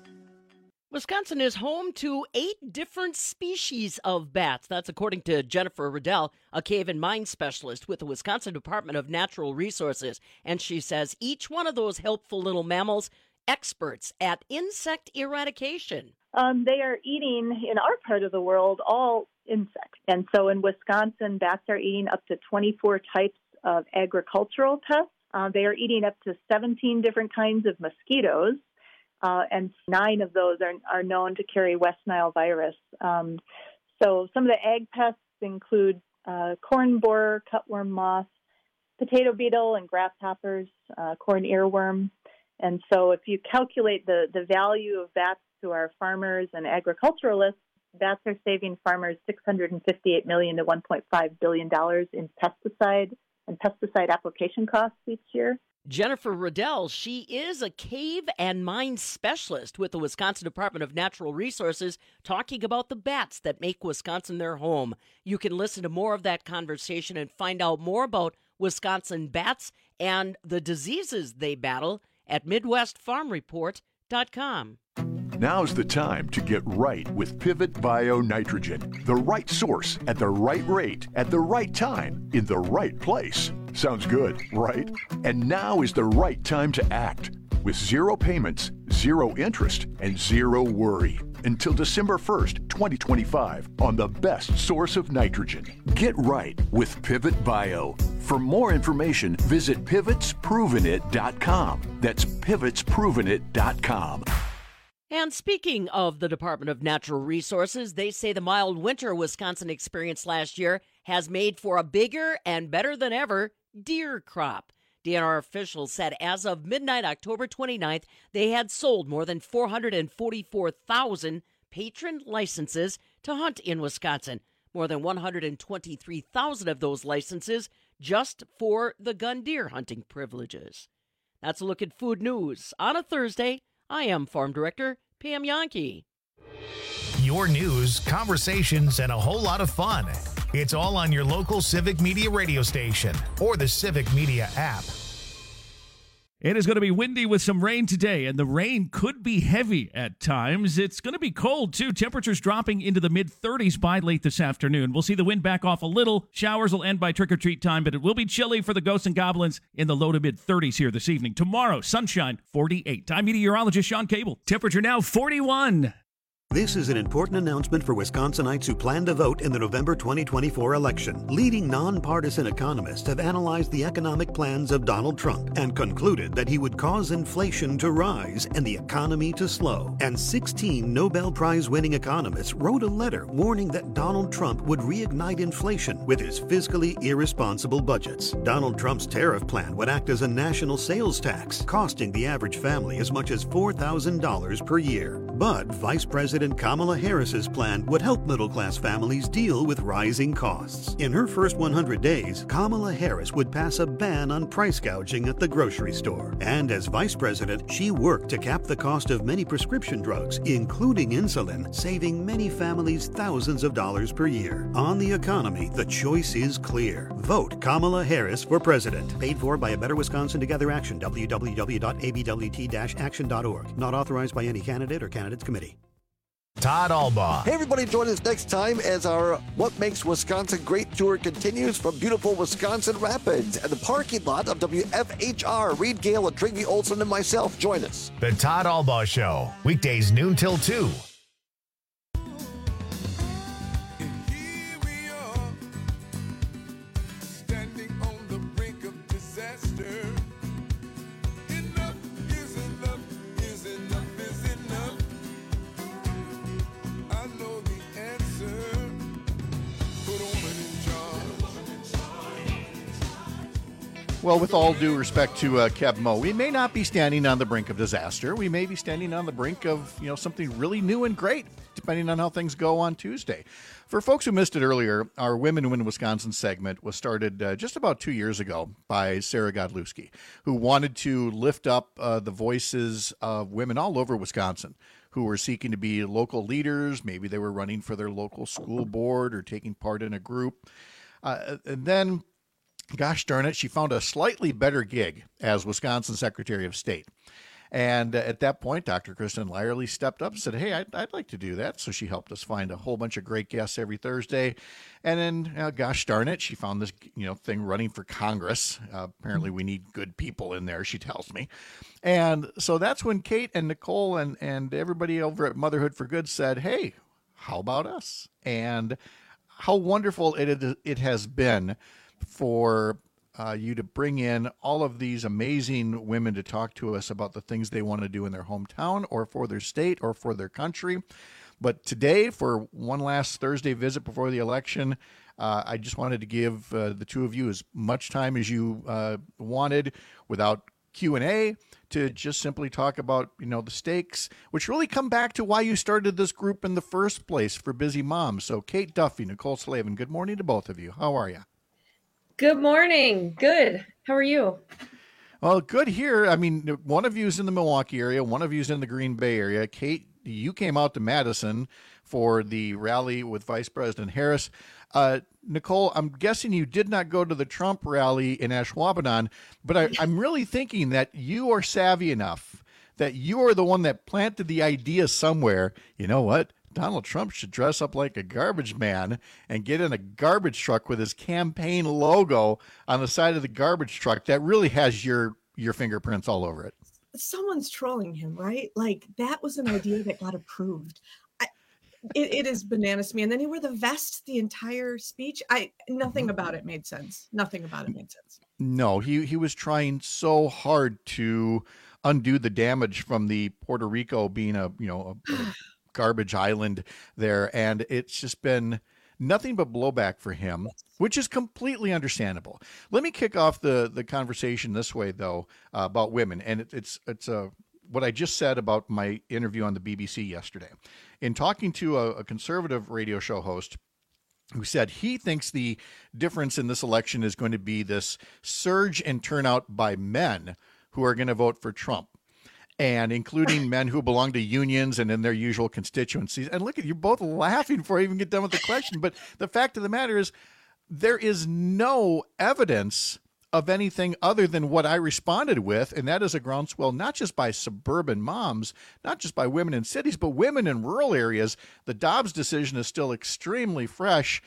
Wisconsin is home to eight different species of bats. That's according to Jennifer Riddell, a cave and mine specialist with the Wisconsin Department of Natural Resources. And she says each one of those helpful little mammals, experts at insect eradication. Um, they are eating, in our part of the world, all insects. And so in Wisconsin, bats are eating up to twenty-four types of agricultural pests. Uh, they are eating up to seventeen different kinds of mosquitoes. Uh, and nine of those are, are known to carry West Nile virus. Um, so some of the ag pests include uh, corn borer, cutworm moth, potato beetle, and grasshoppers, uh, corn earworm. And so if you calculate the, the value of bats to our farmers and agriculturalists, bats are saving farmers six hundred fifty-eight million dollars to one point five billion dollars in pesticide and pesticide application costs each year. Jennifer Riddell, she is a cave and mine specialist with the Wisconsin Department of Natural Resources, talking about the bats that make Wisconsin their home. You can listen to more of that conversation and find out more about Wisconsin bats and the diseases they battle at midwest farm report dot com. Now's the time to get right with Pivot Bio Nitrogen. The right source at the right rate at the right time in the right place. Sounds good, right? And now is the right time to act. With zero payments, zero interest, and zero worry. Until December first, twenty twenty-five, on the best source of nitrogen. Get right with Pivot Bio. For more information, visit pivots proven it dot com. That's pivots proven it dot com. And speaking of the Department of Natural Resources, they say the mild winter Wisconsin experienced last year has made for a bigger and better than ever deer crop. D N R officials said as of midnight, October twenty-ninth, they had sold more than four hundred forty-four thousand patron licenses to hunt in Wisconsin. More than one hundred twenty-three thousand of those licenses just for the gun deer hunting privileges. That's a look at food news on a Thursday. I am Farm Director Pam Yankee. Your news, conversations, and a whole lot of fun. It's all on your local Civic Media radio station or the Civic Media app. It is going to be windy with some rain today, and the rain could be heavy at times. It's going to be cold, too. Temperatures dropping into the mid-thirties by late this afternoon. We'll see the wind back off a little. Showers will end by trick-or-treat time, but it will be chilly for the ghosts and goblins in the low to mid-thirties here this evening. Tomorrow, sunshine, forty-eight. I'm meteorologist Sean Cable. Temperature now forty-one. This is an important announcement for Wisconsinites who plan to vote in the November twenty twenty-four election. Leading nonpartisan economists have analyzed the economic plans of Donald Trump and concluded that he would cause inflation to rise and the economy to slow. And sixteen Nobel Prize-winning economists wrote a letter warning that Donald Trump would reignite inflation with his fiscally irresponsible budgets. Donald Trump's tariff plan would act as a national sales tax, costing the average family as much as four thousand dollars per year. But Vice President Kamala Harris's plan would help middle-class families deal with rising costs. In her first one hundred days, Kamala Harris would pass a ban on price gouging at the grocery store. And as vice president, she worked to cap the cost of many prescription drugs, including insulin, saving many families thousands of dollars per year. On the economy, the choice is clear. Vote Kamala Harris for president. Paid for by a Better Wisconsin Together Action, w w w dot a b w t dash action dot org. Not authorized by any candidate or candidates committee. Todd Albaugh. Hey, everybody, join us next time as our What Makes Wisconsin Great tour continues from beautiful Wisconsin Rapids and the parking lot of W F H R. Reed Gale, and Trigby Olson, and myself. Join us. The Todd Albaugh Show, weekdays noon till two. Standing on the brink of disaster. Enough is enough. Well, with all due respect to uh, Kev Mo, we may not be standing on the brink of disaster. We may be standing on the brink of, you know, something really new and great, depending on how things go on Tuesday. For folks who missed it earlier, our Women Win Wisconsin segment was started uh, just about two years ago by Sarah Godlewski, who wanted to lift up uh, the voices of women all over Wisconsin who were seeking to be local leaders. Maybe they were running for their local school board or taking part in a group. Uh, and then, gosh darn it, she found a slightly better gig as Wisconsin Secretary of State. And uh, at that point, Doctor Kristen Lyerly stepped up and said, hey, I'd, I'd like to do that. So she helped us find a whole bunch of great guests every Thursday. And then, uh, gosh darn it, she found this you know thing running for Congress. Uh, apparently we need good people in there, she tells me. And so that's when Kate and Nicole and, and everybody over at Motherhood for Good said, hey, how about us? And how wonderful it it has been for uh, you to bring in all of these amazing women to talk to us about the things they want to do in their hometown or for their state or for their country. But today, for one last Thursday visit before the election, uh, I just wanted to give uh, the two of you as much time as you uh, wanted without Q and A to just simply talk about, you know, the stakes, which really come back to why you started this group in the first place for busy moms. So Kate Duffy, Nicole Slavin, good morning to both of you. How are you? Good morning. Good. How are you? Well, good here. I mean, one of you is in the Milwaukee area. One of you is in the Green Bay area. Kate, you came out to Madison for the rally with Vice President Harris. Uh, Nicole, I'm guessing you did not go to the Trump rally in Ashwaubenon, but I, I'm really thinking that you are savvy enough that you are the one that planted the idea somewhere. You know what? Donald Trump should dress up like a garbage man and get in a garbage truck with his campaign logo on the side of the garbage truck. That really has your your fingerprints all over it. Someone's trolling him, right? Like, that was an idea that got approved. I, it, it is bananas to me. And then he wore the vest the entire speech. I nothing about it made sense. Nothing about it made sense. No, he he was trying so hard to undo the damage from the Puerto Rico being a you know a, a garbage island there, and it's just been nothing but blowback for him, which is completely understandable. Let me kick off the the conversation this way, though, uh, about women, and it, it's it's a. Uh, what I just said about my interview on the B B C yesterday. In talking to a, a conservative radio show host who said he thinks the difference in this election is going to be this surge in turnout by men who are going to vote for Trump, and including men who belong to unions and in their usual constituencies. And look at you both laughing before I even get done with the question. But the fact of the matter is there is no evidence of anything other than what I responded with, and that is a groundswell not just by suburban moms, not just by women in cities, but women in rural areas. The Dobbs decision is still extremely fresh,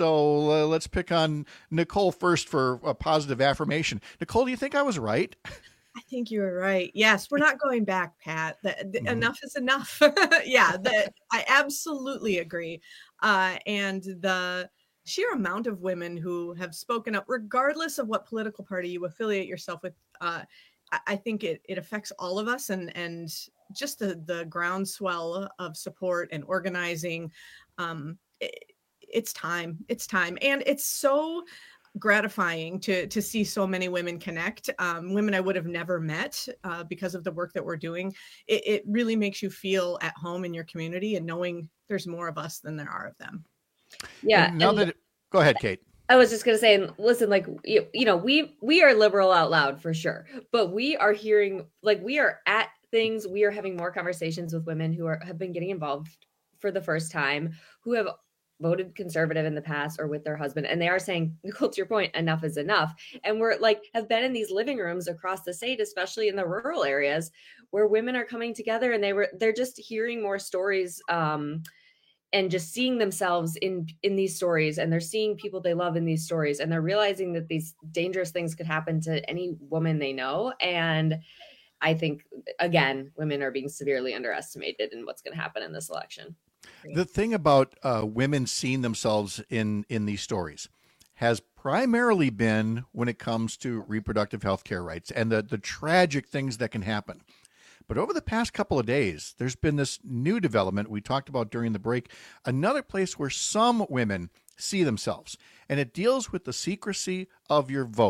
so uh, let's pick on Nicole first for a positive affirmation. Nicole, do you think I was right? I think you were right. Yes, we're not going back, Pat. The, the, Mm-hmm. Enough is enough. yeah, the, I absolutely agree. Uh, and the sheer amount of women who have spoken up, regardless of what political party you affiliate yourself with, uh, I, I think it, it affects all of us, and and just the, the groundswell of support and organizing. Um, it, it's time. It's time. And it's so gratifying to to see so many women connect, um, women I would have never met uh, because of the work that we're doing. It, it really makes you feel at home in your community and knowing there's more of us than there are of them. Yeah. Now and that it, go ahead, Kate. I was just going to say, listen, like, you, you know, we, we are liberal out loud for sure, but we are hearing, like, we are at things, we are having more conversations with women who are, have been getting involved for the first time, who have voted conservative in the past or with their husband. And they are saying, Nicole, to your point, enough is enough. And we're like, have been in these living rooms across the state, especially in the rural areas where women are coming together, and they were, they're just hearing more stories, um, and just seeing themselves in, in these stories, and they're seeing people they love in these stories, and they're realizing that these dangerous things could happen to any woman they know. And I think, again, women are being severely underestimated in what's going to happen in this election. The thing about uh, women seeing themselves in, in these stories has primarily been when it comes to reproductive health care rights and the, the tragic things that can happen. But over the past couple of days, there's been this new development we talked about during the break, another place where some women see themselves, and it deals with the secrecy of your vote.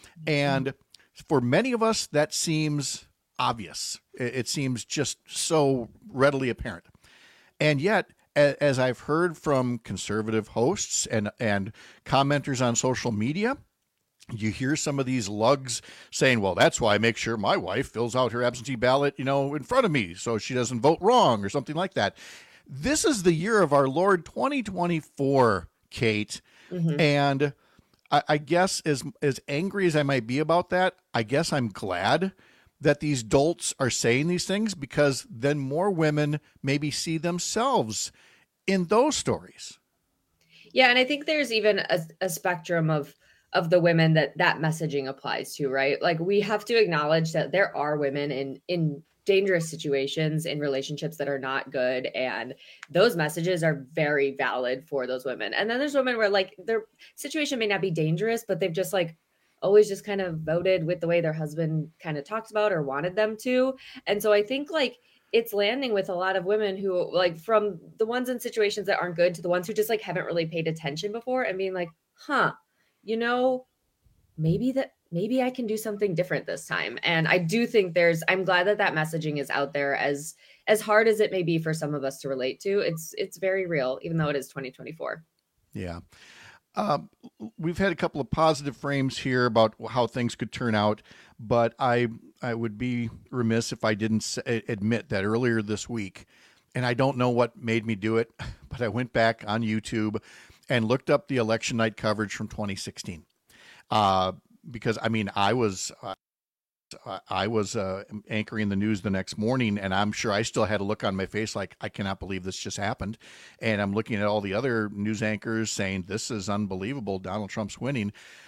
And for many of us, that seems obvious. It, it seems just so readily apparent. And yet, a, as I've heard from conservative hosts and, and commenters on social media, you hear some of these lugs saying, well, that's why I make sure my wife fills out her absentee ballot, you know, in front of me so she doesn't vote wrong or something like that. This is the year of our Lord twenty twenty-four, Kate. Mm-hmm. And I, I guess as, as angry as I might be about that, I guess I'm glad that these dolts are saying these things, because then more women maybe see themselves in those stories. Yeah. And I think there's even a, a spectrum of of the women that that messaging applies to, right? Like, we have to acknowledge that there are women in, in dangerous situations, in relationships that are not good. And those messages are very valid for those women. And then there's women where, like, their situation may not be dangerous, but they've just like always just kind of voted with the way their husband kind of talks about or wanted them to. And so I think like it's landing with a lot of women who, like, from the ones in situations that aren't good to the ones who just like haven't really paid attention before and being like, huh, you know, maybe that maybe I can do something different this time. And I do think there's, I'm glad that that messaging is out there, as, as hard as it may be for some of us to relate to. It's, it's very real, even though it is twenty twenty-four. Yeah. Um, we've had a couple of positive frames here about how things could turn out, but I, I would be remiss if I didn't say, admit that earlier this week, and I don't know what made me do it, but I went back on YouTube and looked up the election night coverage from twenty sixteen. Uh, because I mean, I was, uh, I was uh, anchoring the news the next morning, and I'm sure I still had a look on my face like, I cannot believe this just happened. And I'm looking at all the other news anchors saying, this is unbelievable, Donald Trump's winning.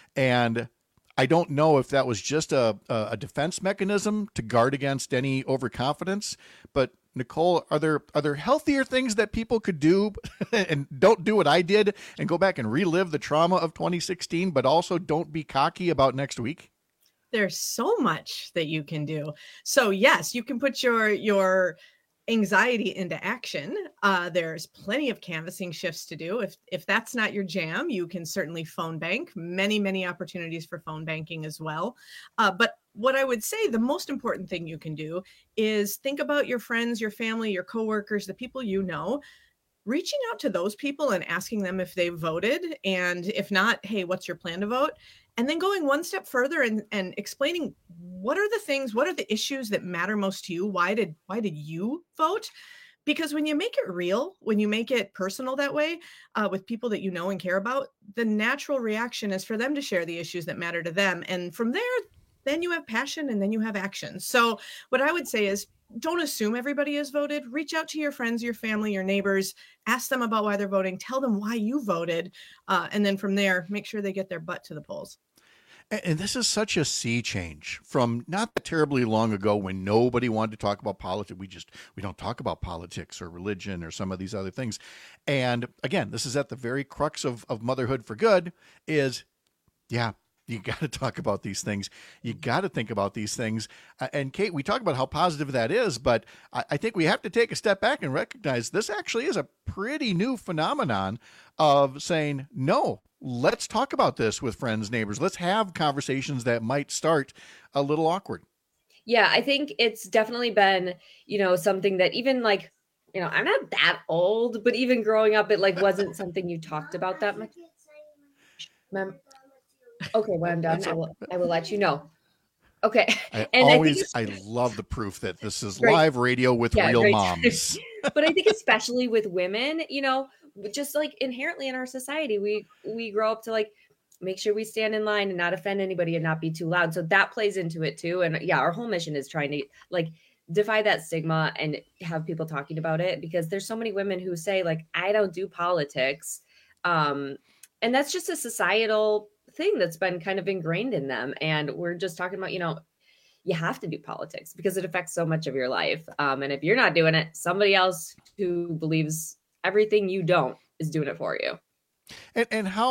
And I don't know if that was just a, a defense mechanism to guard against any overconfidence, but Nicole, are there are there healthier things that people could do and don't do what I did and go back and relive the trauma of twenty sixteen, but also don't be cocky about next week? There's so much that you can do. So yes, you can put your your anxiety into action. Uh, there's plenty of canvassing shifts to do. If if that's not your jam, you can certainly phone bank. Many, many opportunities for phone banking as well. Uh, but what I would say, the most important thing you can do is think about your friends, your family, your coworkers, the people you know, reaching out to those people and asking them if they voted. And if not, hey, what's your plan to vote? And then going one step further and, and explaining what are the things, what are the issues that matter most to you? Why did why did you vote? Because when you make it real, when you make it personal that way uh, with people that you know and care about, the natural reaction is for them to share the issues that matter to them. And from there, then you have passion and then you have action. So what I would say is, don't assume everybody has voted. Reach out to your friends, your family, your neighbors, ask them about why they're voting, tell them why you voted. Uh, and then from there, make sure they get their butt to the polls. And this is such a sea change from not that terribly long ago when nobody wanted to talk about politics. We just, we don't talk about politics or religion or some of these other things. And again, this is at the very crux of, of Motherhood for Good is, yeah, you got to talk about these things. You got to think about these things. Uh, and Kate, we talk about how positive that is, but I, I think we have to take a step back and recognize this actually is a pretty new phenomenon of saying, no, let's talk about this with friends, neighbors. Let's have conversations that might start a little awkward. Yeah, I think it's definitely been, you know, something that even like, you know, I'm not that old, but even growing up, it like wasn't something you talked about that much. Mem- Okay, when I'm done, I will, I will let you know. Okay. I and always, I, I love the proof that this is Great. live radio with Yeah, real great. moms. But I think especially with women, you know, just like inherently in our society, we, we grow up to like, make sure we stand in line and not offend anybody and not be too loud. So that plays into it too. And yeah, our whole mission is trying to like defy that stigma and have people talking about it, because there's so many women who say like, I don't do politics. Um, and that's just a societal thing that's been kind of ingrained in them. And we're just talking about, you know, you have to do politics because it affects so much of your life. Um, and if you're not doing it, somebody else who believes everything you don't is doing it for you. And, and how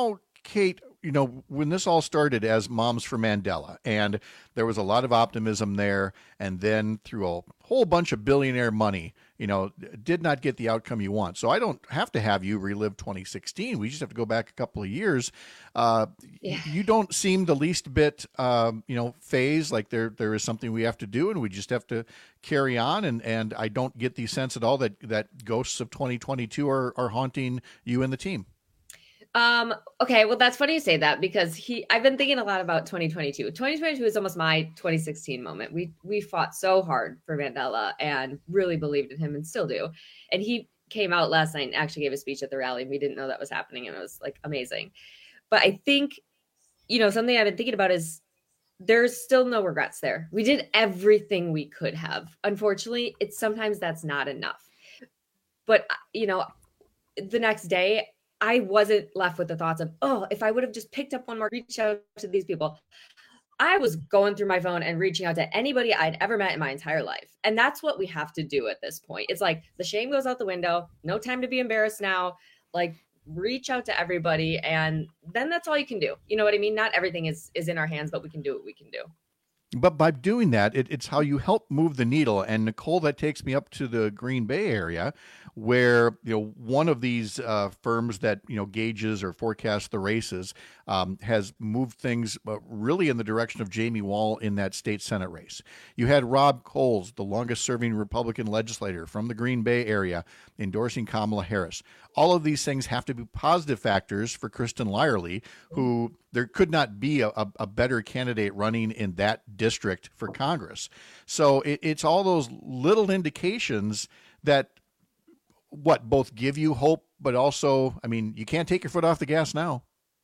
Kate, you know, when this all started as Moms for Mandela, and there was a lot of optimism there, and then through a whole bunch of billionaire money, you know, did not get the outcome you want. So I don't have to have you relive twenty sixteen. We just have to go back a couple of years. Uh, yeah. You don't seem the least bit, um, you know, phased, like there there is something we have to do, and we just have to carry on. And, and I don't get the sense at all that, that ghosts of twenty twenty-two are, are haunting you and the team. Um, okay, well, that's funny you say that, because he, I've been thinking a lot about twenty twenty-two. twenty twenty-two is almost my twenty sixteen moment. We, we fought so hard for Mandela and really believed in him and still do. And he came out last night and actually gave a speech at the rally. We didn't know that was happening, and it was like amazing. But I think, you know, something I've been thinking about is there's still no regrets there. We did everything we could have. Unfortunately, it's sometimes that's not enough. But, you know, the next day, I wasn't left with the thoughts of, oh, if I would have just picked up one more, reach out to these people. I was going through my phone and reaching out to anybody I'd ever met in my entire life. And that's what we have to do at this point. It's like the shame goes out the window. No time to be embarrassed now. Like, reach out to everybody. And then that's all you can do. You know what I mean? Not everything is, is in our hands, but we can do what we can do. But by doing that, it, it's how you help move the needle. And Nicole, that takes me up to the Green Bay area, where, you know, one of these uh, firms that, you know, gauges or forecasts the races um, has moved things uh, really in the direction of Jamie Wall in that state Senate race. You had Rob Coles, the longest serving Republican legislator from the Green Bay area, endorsing Kamala Harris. All of these things have to be positive factors for Kristen Lyerly, who there could not be a, a better candidate running in that district for Congress. So it, it's all those little indications that what both give you hope, but also, I mean, you can't take your foot off the gas now.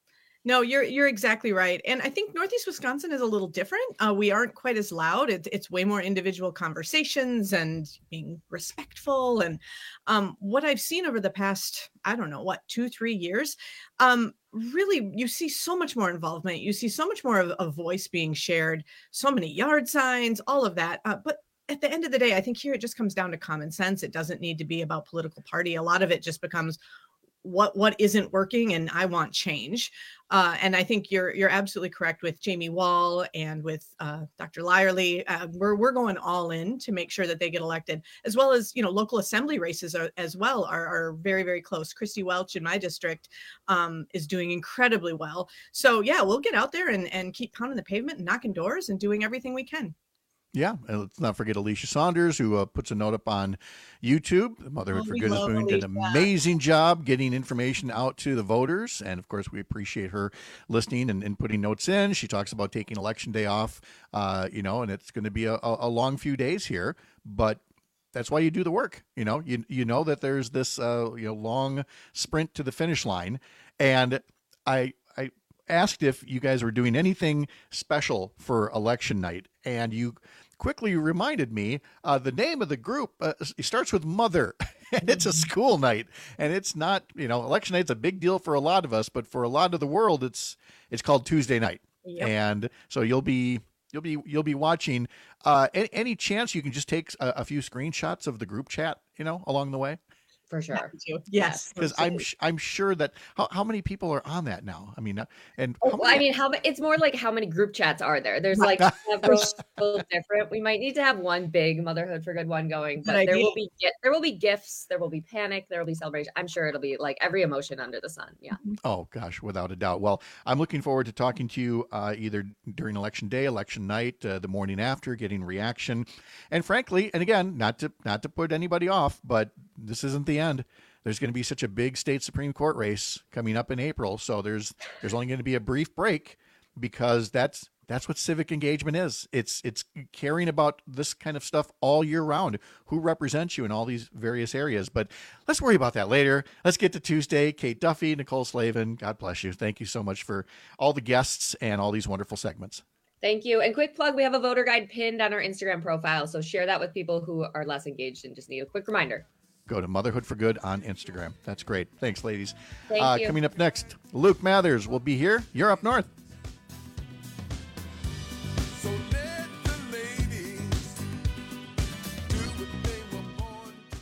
No, you're you're exactly right. And I think Northeast Wisconsin is a little different. Uh, we aren't quite as loud. It, it's way more individual conversations and being respectful. And um, what I've seen over the past, I don't know, what, two, three years, um, really, you see so much more involvement. You see so much more of a voice being shared, so many yard signs, all of that. Uh, but at the end of the day, I think here it just comes down to common sense. It doesn't need to be about political party. A lot of it just becomes what what isn't working, and I want change. Uh, and I think you're you're absolutely correct with Jamie Wall and with uh, Doctor Lyerly. Uh, we're we're going all in to make sure that they get elected, as well as, you know, local assembly races are, as well are, are very, very close. Christy Welch in my district um, is doing incredibly well. So yeah, we'll get out there and, and keep pounding the pavement and knocking doors and doing everything we can. Yeah, and let's not forget Alicia Saunders, who uh, puts a note up on YouTube. Motherhood Oh, for we Goodness love Moon did an Alicia. amazing job getting information out to the voters. And of course, we appreciate her listening and, and putting notes in. She talks about taking election day off, uh, you know, and it's going to be a, a long few days here, but that's why you do the work. You know, you, you know that there's this, uh, you know, long sprint to the finish line. And I, I asked if you guys were doing anything special for election night, and you quickly reminded me uh, the name of the group uh, it starts with Mother, and it's a school night, and it's not, you know, election night's a big deal for a lot of us, but for a lot of the world, it's it's called Tuesday night. Yep. And so you'll be you'll be you'll be watching. Uh, any, any chance you can just take a, a few screenshots of the group chat, you know, along the way? For sure. Yes. Because I'm sh- I'm sure that how, how many people are on that now? I mean, uh, and how Oh, many- I mean, how ma- it's more like how many group chats are there? There's like several different. We might need to have one big Motherhood for Good one going, but Good there idea. will be gi- there will be gifts, there will be panic, there will be celebration. I'm sure it'll be like every emotion under the sun. Yeah. Oh, gosh, without a doubt. Well, I'm looking forward to talking to you uh, either during election day, election night, uh, the morning after, getting reaction. And frankly, and again, not to not to put anybody off, but this isn't the end. There's going to be such a big state Supreme Court race coming up in April. So there's there's only going to be a brief break, because that's that's what civic engagement is. It's it's caring about this kind of stuff all year round. Who represents you in all these various areas? But let's worry about that later. Let's get to Tuesday. Kate Duffy, Nicole Slavin, God bless you. Thank you so much for all the guests and all these wonderful segments. Thank you. And quick plug, we have a voter guide pinned on our Instagram profile. So share that with people who are less engaged and just need a quick reminder. Go to Motherhood for Good on Instagram. That's great. Thanks, ladies. Thank uh, you. Coming up next, Luke Mathers will be here. You're up north.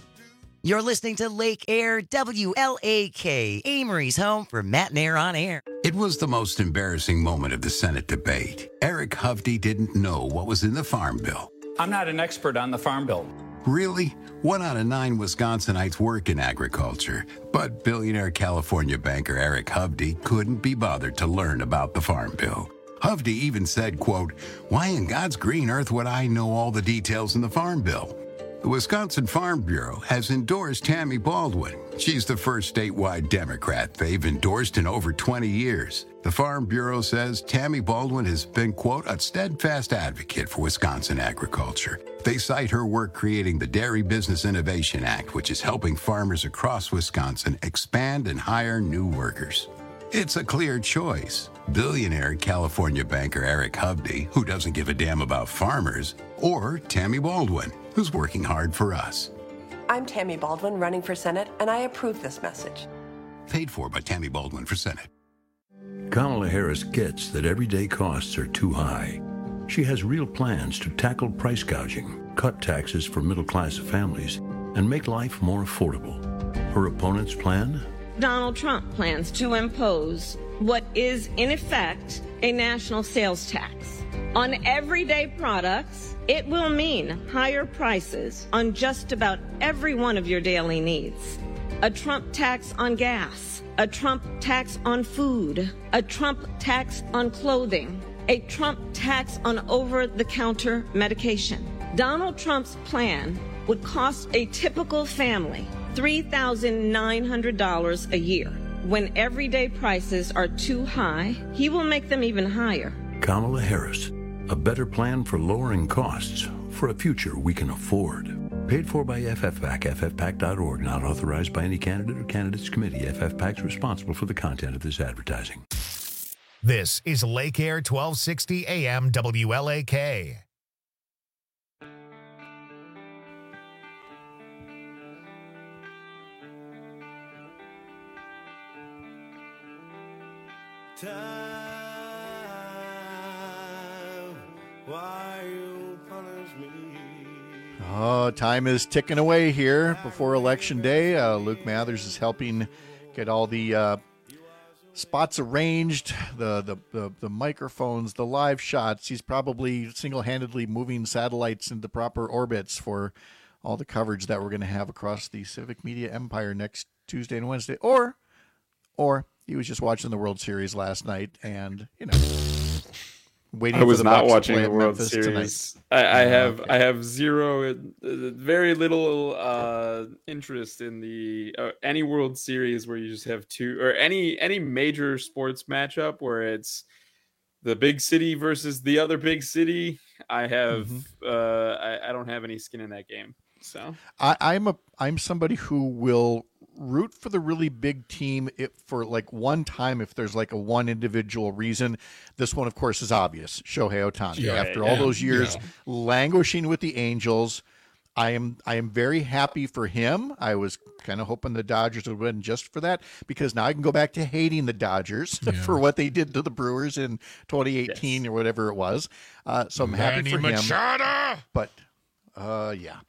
You're listening to Lake Air, W L A K, Amory's home for Matt and Air on Air. It was the most embarrassing moment of the Senate debate. Eric Hovde didn't know what was in the Farm Bill. I'm not an expert on the Farm Bill. Really? One out of nine Wisconsinites work in agriculture, but billionaire California banker Eric Hovde couldn't be bothered to learn about the Farm Bill. Hovde even said, quote, "Why in God's green earth would I know all the details in the Farm Bill?" The Wisconsin Farm Bureau has endorsed Tammy Baldwin. She's the first statewide Democrat they've endorsed in over twenty years. The Farm Bureau says Tammy Baldwin has been, quote, "a steadfast advocate for Wisconsin agriculture." They cite her work creating the Dairy Business Innovation Act, which is helping farmers across Wisconsin expand and hire new workers. It's a clear choice. Billionaire California banker Eric Hovde, who doesn't give a damn about farmers, or Tammy Baldwin, who's working hard for us. I'm Tammy Baldwin, running for Senate, and I approve this message. Paid for by Tammy Baldwin for Senate. Kamala Harris gets that everyday costs are too high. She has real plans to tackle price gouging, cut taxes for middle-class families, and make life more affordable. Her opponent's plan? Donald Trump plans to impose what is, in effect, a national sales tax. On everyday products, it will mean higher prices on just about every one of your daily needs. A Trump tax on gas, a Trump tax on food, a Trump tax on clothing, a Trump tax on over-the-counter medication. Donald Trump's plan would cost a typical family three thousand nine hundred dollars a year. When everyday prices are too high, he will make them even higher. Kamala Harris, a better plan for lowering costs for a future we can afford. Paid for by F F PAC, F F PAC dot org, not authorized by any candidate or candidates committee. F F PAC is responsible for the content of this advertising. This is Lake Air twelve sixty A M W L A K. Time, why you punish me? Oh, time is ticking away here before Election Day. Uh, Luke Mathers is helping get all the uh, spots arranged, the, the, the, the microphones, the live shots. He's probably single-handedly moving satellites into proper orbits for all the coverage that we're going to have across the Civic Media Empire next Tuesday and Wednesday. Or, or he was just watching the World Series last night and, you know, waiting I was for the not Bucs watching to play the at World Memphis Series. tonight. I, I Oh, have okay. I have zero, uh, very little uh, interest in the uh, any World Series where you just have two, or any any major sports matchup where it's the big city versus the other big city. I have Mhm. uh, I, I don't have any skin in that game. So I, I'm a I'm somebody who will root for the really big team if, for like one time if there's like a one individual reason. This one, of course, is obvious. Shohei Ohtani. Yeah, After all yeah, those years yeah. languishing with the Angels, I am I am very happy for him. I was kind of hoping the Dodgers would win just for that, because now I can go back to hating the Dodgers for what they did to the Brewers in twenty eighteen or whatever it was. Uh, so I'm happy Manny for him. Machado! But uh, yeah.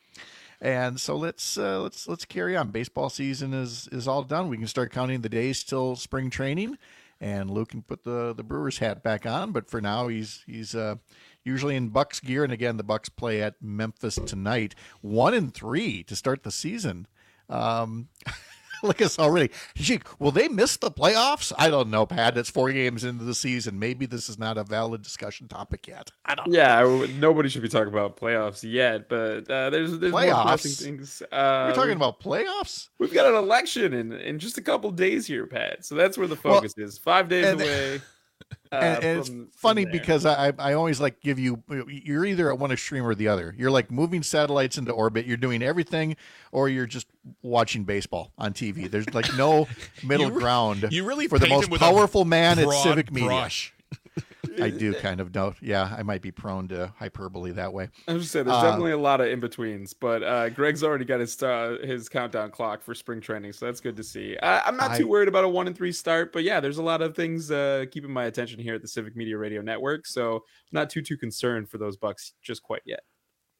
And so let's uh, let's let's carry on. Baseball season is is all done. We can start counting the days till spring training, and Luke can put the, the Brewers hat back on. But for now, he's he's uh, usually in Bucks gear. And again, the Bucks play at Memphis tonight. One and three to start the season. Um, look at us already. Gee, will they miss the playoffs? I don't know, Pat. It's four games into the season. Maybe this is not a valid discussion topic yet. I don't. yeah, I w- nobody should be talking about playoffs yet, but uh, there's there's more Playoffs? pressing things. Uh, We're talking we've- about playoffs. We've got an election in in just a couple days here, Pat. So that's where the Well, focus is. Five days and- away. Uh, and, and it's from- funny from there. because I I always like give you you're either at one extreme or the other. You're like moving satellites into orbit. You're doing everything, or you're just watching baseball on T V. There's like no middle You re- ground. you really for the paint most him with a powerful man at broad Civic Media. brush. I do kind of know. Yeah, I might be prone to hyperbole that way. I was just saying, there's Uh, definitely a lot of in betweens, but uh, Greg's already got his uh, his countdown clock for spring training, so that's good to see. I, I'm not I- too worried about a one and three start, but yeah, there's a lot of things uh, keeping my attention here at the Civic Media Radio Network, so not too too concerned for those Bucks just quite yet.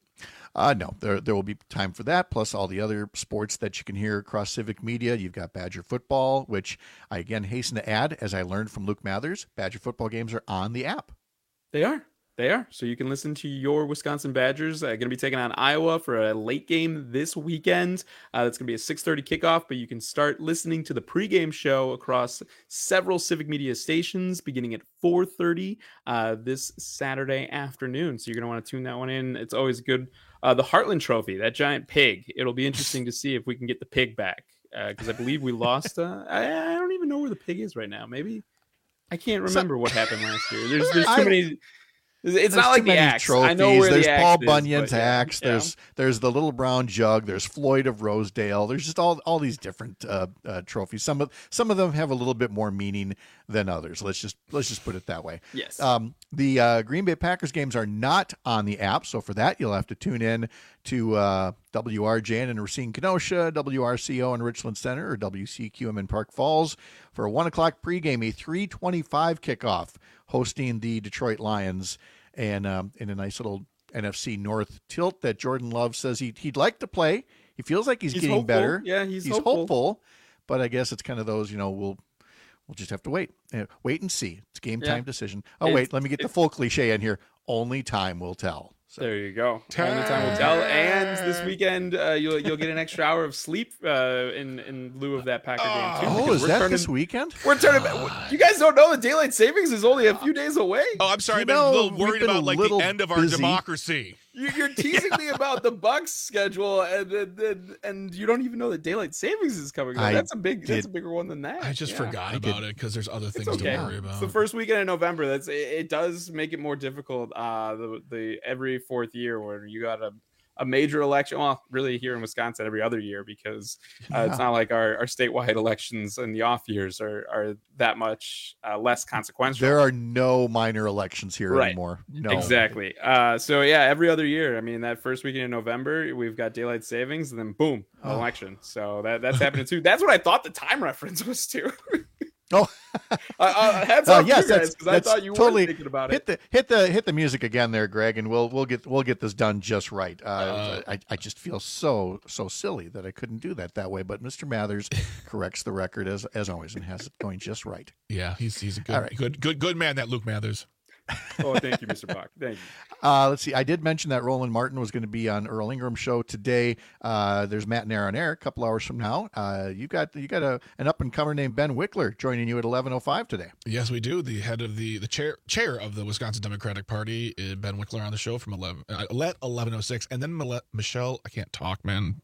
Uh, no, there there will be time for that, plus all the other sports that you can hear across Civic Media. You've got Badger football, which I again hasten to add, as I learned from Luke Mathers, Badger football games are on the app. They are. They are. So you can listen to your Wisconsin Badgers. Uh, going to be taking on Iowa for a late game this weekend. Uh, that's going to be a six thirty kickoff, but you can start listening to the pregame show across several Civic Media stations beginning at four thirty uh, this Saturday afternoon. So you're going to want to tune that one in. It's always good. Uh, the Heartland Trophy, that giant pig. It'll be interesting to see if we can get the pig back because uh, I believe we lost. Uh, I, I don't even know where the pig is right now. Maybe I can't remember so, what happened last year. There's there's too I, many. It's there's not like the axe. Trophies. I know where there's the axe Paul is, Bunyan's but, yeah, axe. yeah. There's there's the little brown jug. There's Floyd of Rosedale. There's just all all these different uh, uh, trophies. Some of some of them have a little bit more meaning than others. Let's just let's just put it that way. Yes. Um, the uh, Green Bay Packers games are not on the app, so for that you'll have to tune in to uh, W R J N in Racine, Kenosha, W R C O in Richland Center, or W C Q M in Park Falls for a one o'clock pregame, a three twenty-five kickoff, hosting the Detroit Lions. And um, in a nice little N F C North tilt that Jordan Love says he'd, he'd like to play. He feels like he's, he's getting hopeful. better. Yeah, he's, he's hopeful. hopeful. But I guess it's kind of those, you know, we'll we'll just have to wait. Uh, wait and see. It's game Yeah. time decision. Oh, It's- wait, let me get the full cliche in here. Only time will tell. So. There you go. Only time will tell. And this weekend, uh, you'll you'll get an extra hour of sleep uh, in in lieu of that Packer game too. Oh, because is we're that turning- this weekend? We're turning. You guys don't know the daylight savings is only a few days away. Oh, I'm sorry. You I've been know, a little we've worried been a about like little the end of our busy. democracy. You, you're teasing me about the Bucks schedule, and and, and and you don't even know that daylight savings is coming up. I That's a big. That's a did- bigger one than that. I just Yeah. forgot I about did. it because there's other It's things okay. to worry about. It's the first weekend in November. That's it, it. Does make it more difficult. Uh, the the every fourth year where you got a. A major election, well, really here in Wisconsin every other year because uh, Yeah. it's not like our, our statewide elections in the off years are, are that much uh, less consequential. There are no minor elections here Right. anymore. No. Exactly. Uh, so yeah, every other year. I mean, that first weekend in November, we've got daylight savings, and then boom, Oh. election. So that that's happening too. That's what I thought the time reference was too. Oh, uh, uh, hats Uh, off yes, you that's, guys because I that's thought you totally were thinking about hit it. the hit the hit the music again there, Greg, and we'll we'll get we'll get this done just right. Uh, Uh, I I just feel so so silly that I couldn't do that that way, but Mister Mathers corrects the record as as always and has it going just right. Yeah, he's he's a good All right. good good good man. That Luke Mathers. Oh, thank you, Mister Bach. Thank you. Uh, let's see. I did mention that Roland Martin was going to be on Earl Ingram's show today. Uh, there's Matt and Air on Air a couple hours from now. Uh, you got you got a an up and comer named Ben Wickler joining you at eleven oh five today. Yes, we do. The head of the the chair chair of the Wisconsin Democratic Party, uh, Ben Wickler, on the show from eleven uh, let eleven oh six, and then Mille- Michelle. I can't talk, man.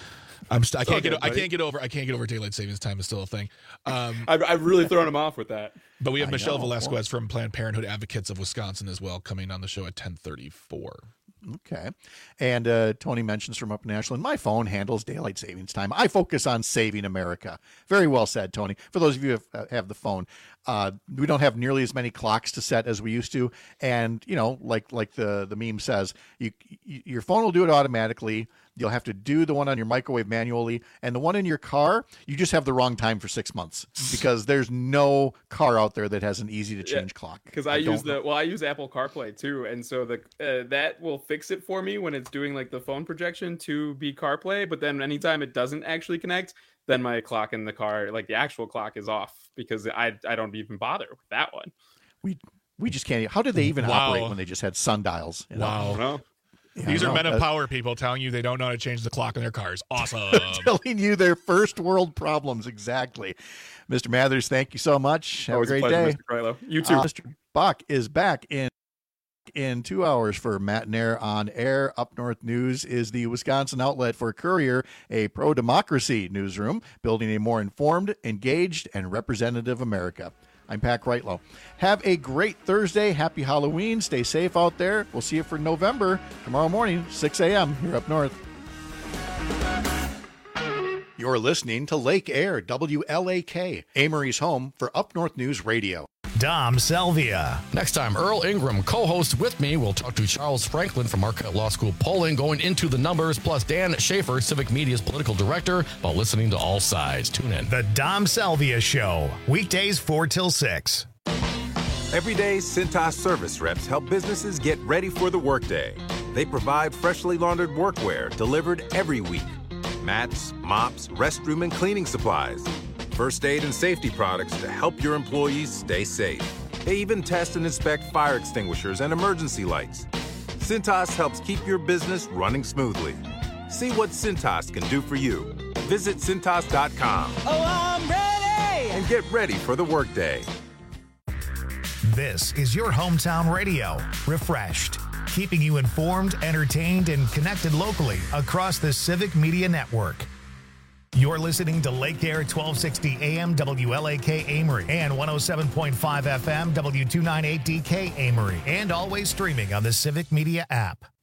I'm st- I can't okay, get I buddy. can't get over I can't get over daylight savings time is still a thing. Um, I've, I've really thrown him off with that. but we have I Michelle know. Velasquez from Planned Parenthood Advocates of Wisconsin as well coming on the show at ten thirty-four. Okay. And uh, Tony mentions from up in Ashland, my phone handles daylight savings time. I focus on saving America. Very well said, Tony. For those of you who have, uh, have the phone, uh, we don't have nearly as many clocks to set as we used to. And, you know, like like the, the meme says, you, you your phone will do it automatically. You'll have to do the one on your microwave manually. And the one in your car, you just have the wrong time for six months because there's no car out there that has an easy to change clock. Because I, don't use the well, I use Apple CarPlay too, and so the uh, that will fix it for me when it's doing like the phone projection to be CarPlay. But then anytime it doesn't actually connect, then my clock in the car, like the actual clock, is off because I I don't even bother with that one. We we just can't. How did they even Wow. operate when they just had sundials? you know? Wow. I don't know. Yeah, These I are know. men of Uh, power people telling you they don't know how to change the clock in their cars. Awesome. telling you their first world problems. Exactly. Mister Mathers, thank you so much. Have Always a great pleasure, day. Mister Carlo. You too. Uh, Mister Bach is back in in two hours for Matt and Air on Air. Up North News is the Wisconsin outlet for Courier, a pro-democracy newsroom, building a more informed, engaged, and representative America. I'm Pat Kreitlow. Have a great Thursday. Happy Halloween. Stay safe out there. We'll see you for November tomorrow morning, six a.m. here up north. You're listening to Lake Air, W L A K, Amory's home for Up North News Radio. Dom Selvia. Next time, Earl Ingram, co-host with me, will talk to Charles Franklin from Marquette Law School polling, going into the numbers, plus Dan Schaefer, Civic Media's political director, while listening to all sides. Tune in. The Dom Selvia Show, weekdays four till six. Every day, Cintas service reps help businesses get ready for the workday. They provide freshly laundered workwear delivered every week. Mats, mops, restroom and cleaning supplies. First aid and safety products to help your employees stay safe. They even test and inspect fire extinguishers and emergency lights. Cintas helps keep your business running smoothly. See what Cintas can do for you. Visit Cintas dot com. Oh, I'm ready! And get ready for the workday. This is your hometown radio, Refreshed, keeping you informed, entertained, and connected locally across the Civic Media Network. You're listening to Lake Air twelve sixty A M W L A K Amory and one oh seven point five F M W two ninety-eight D K Amory, and always streaming on the Civic Media app.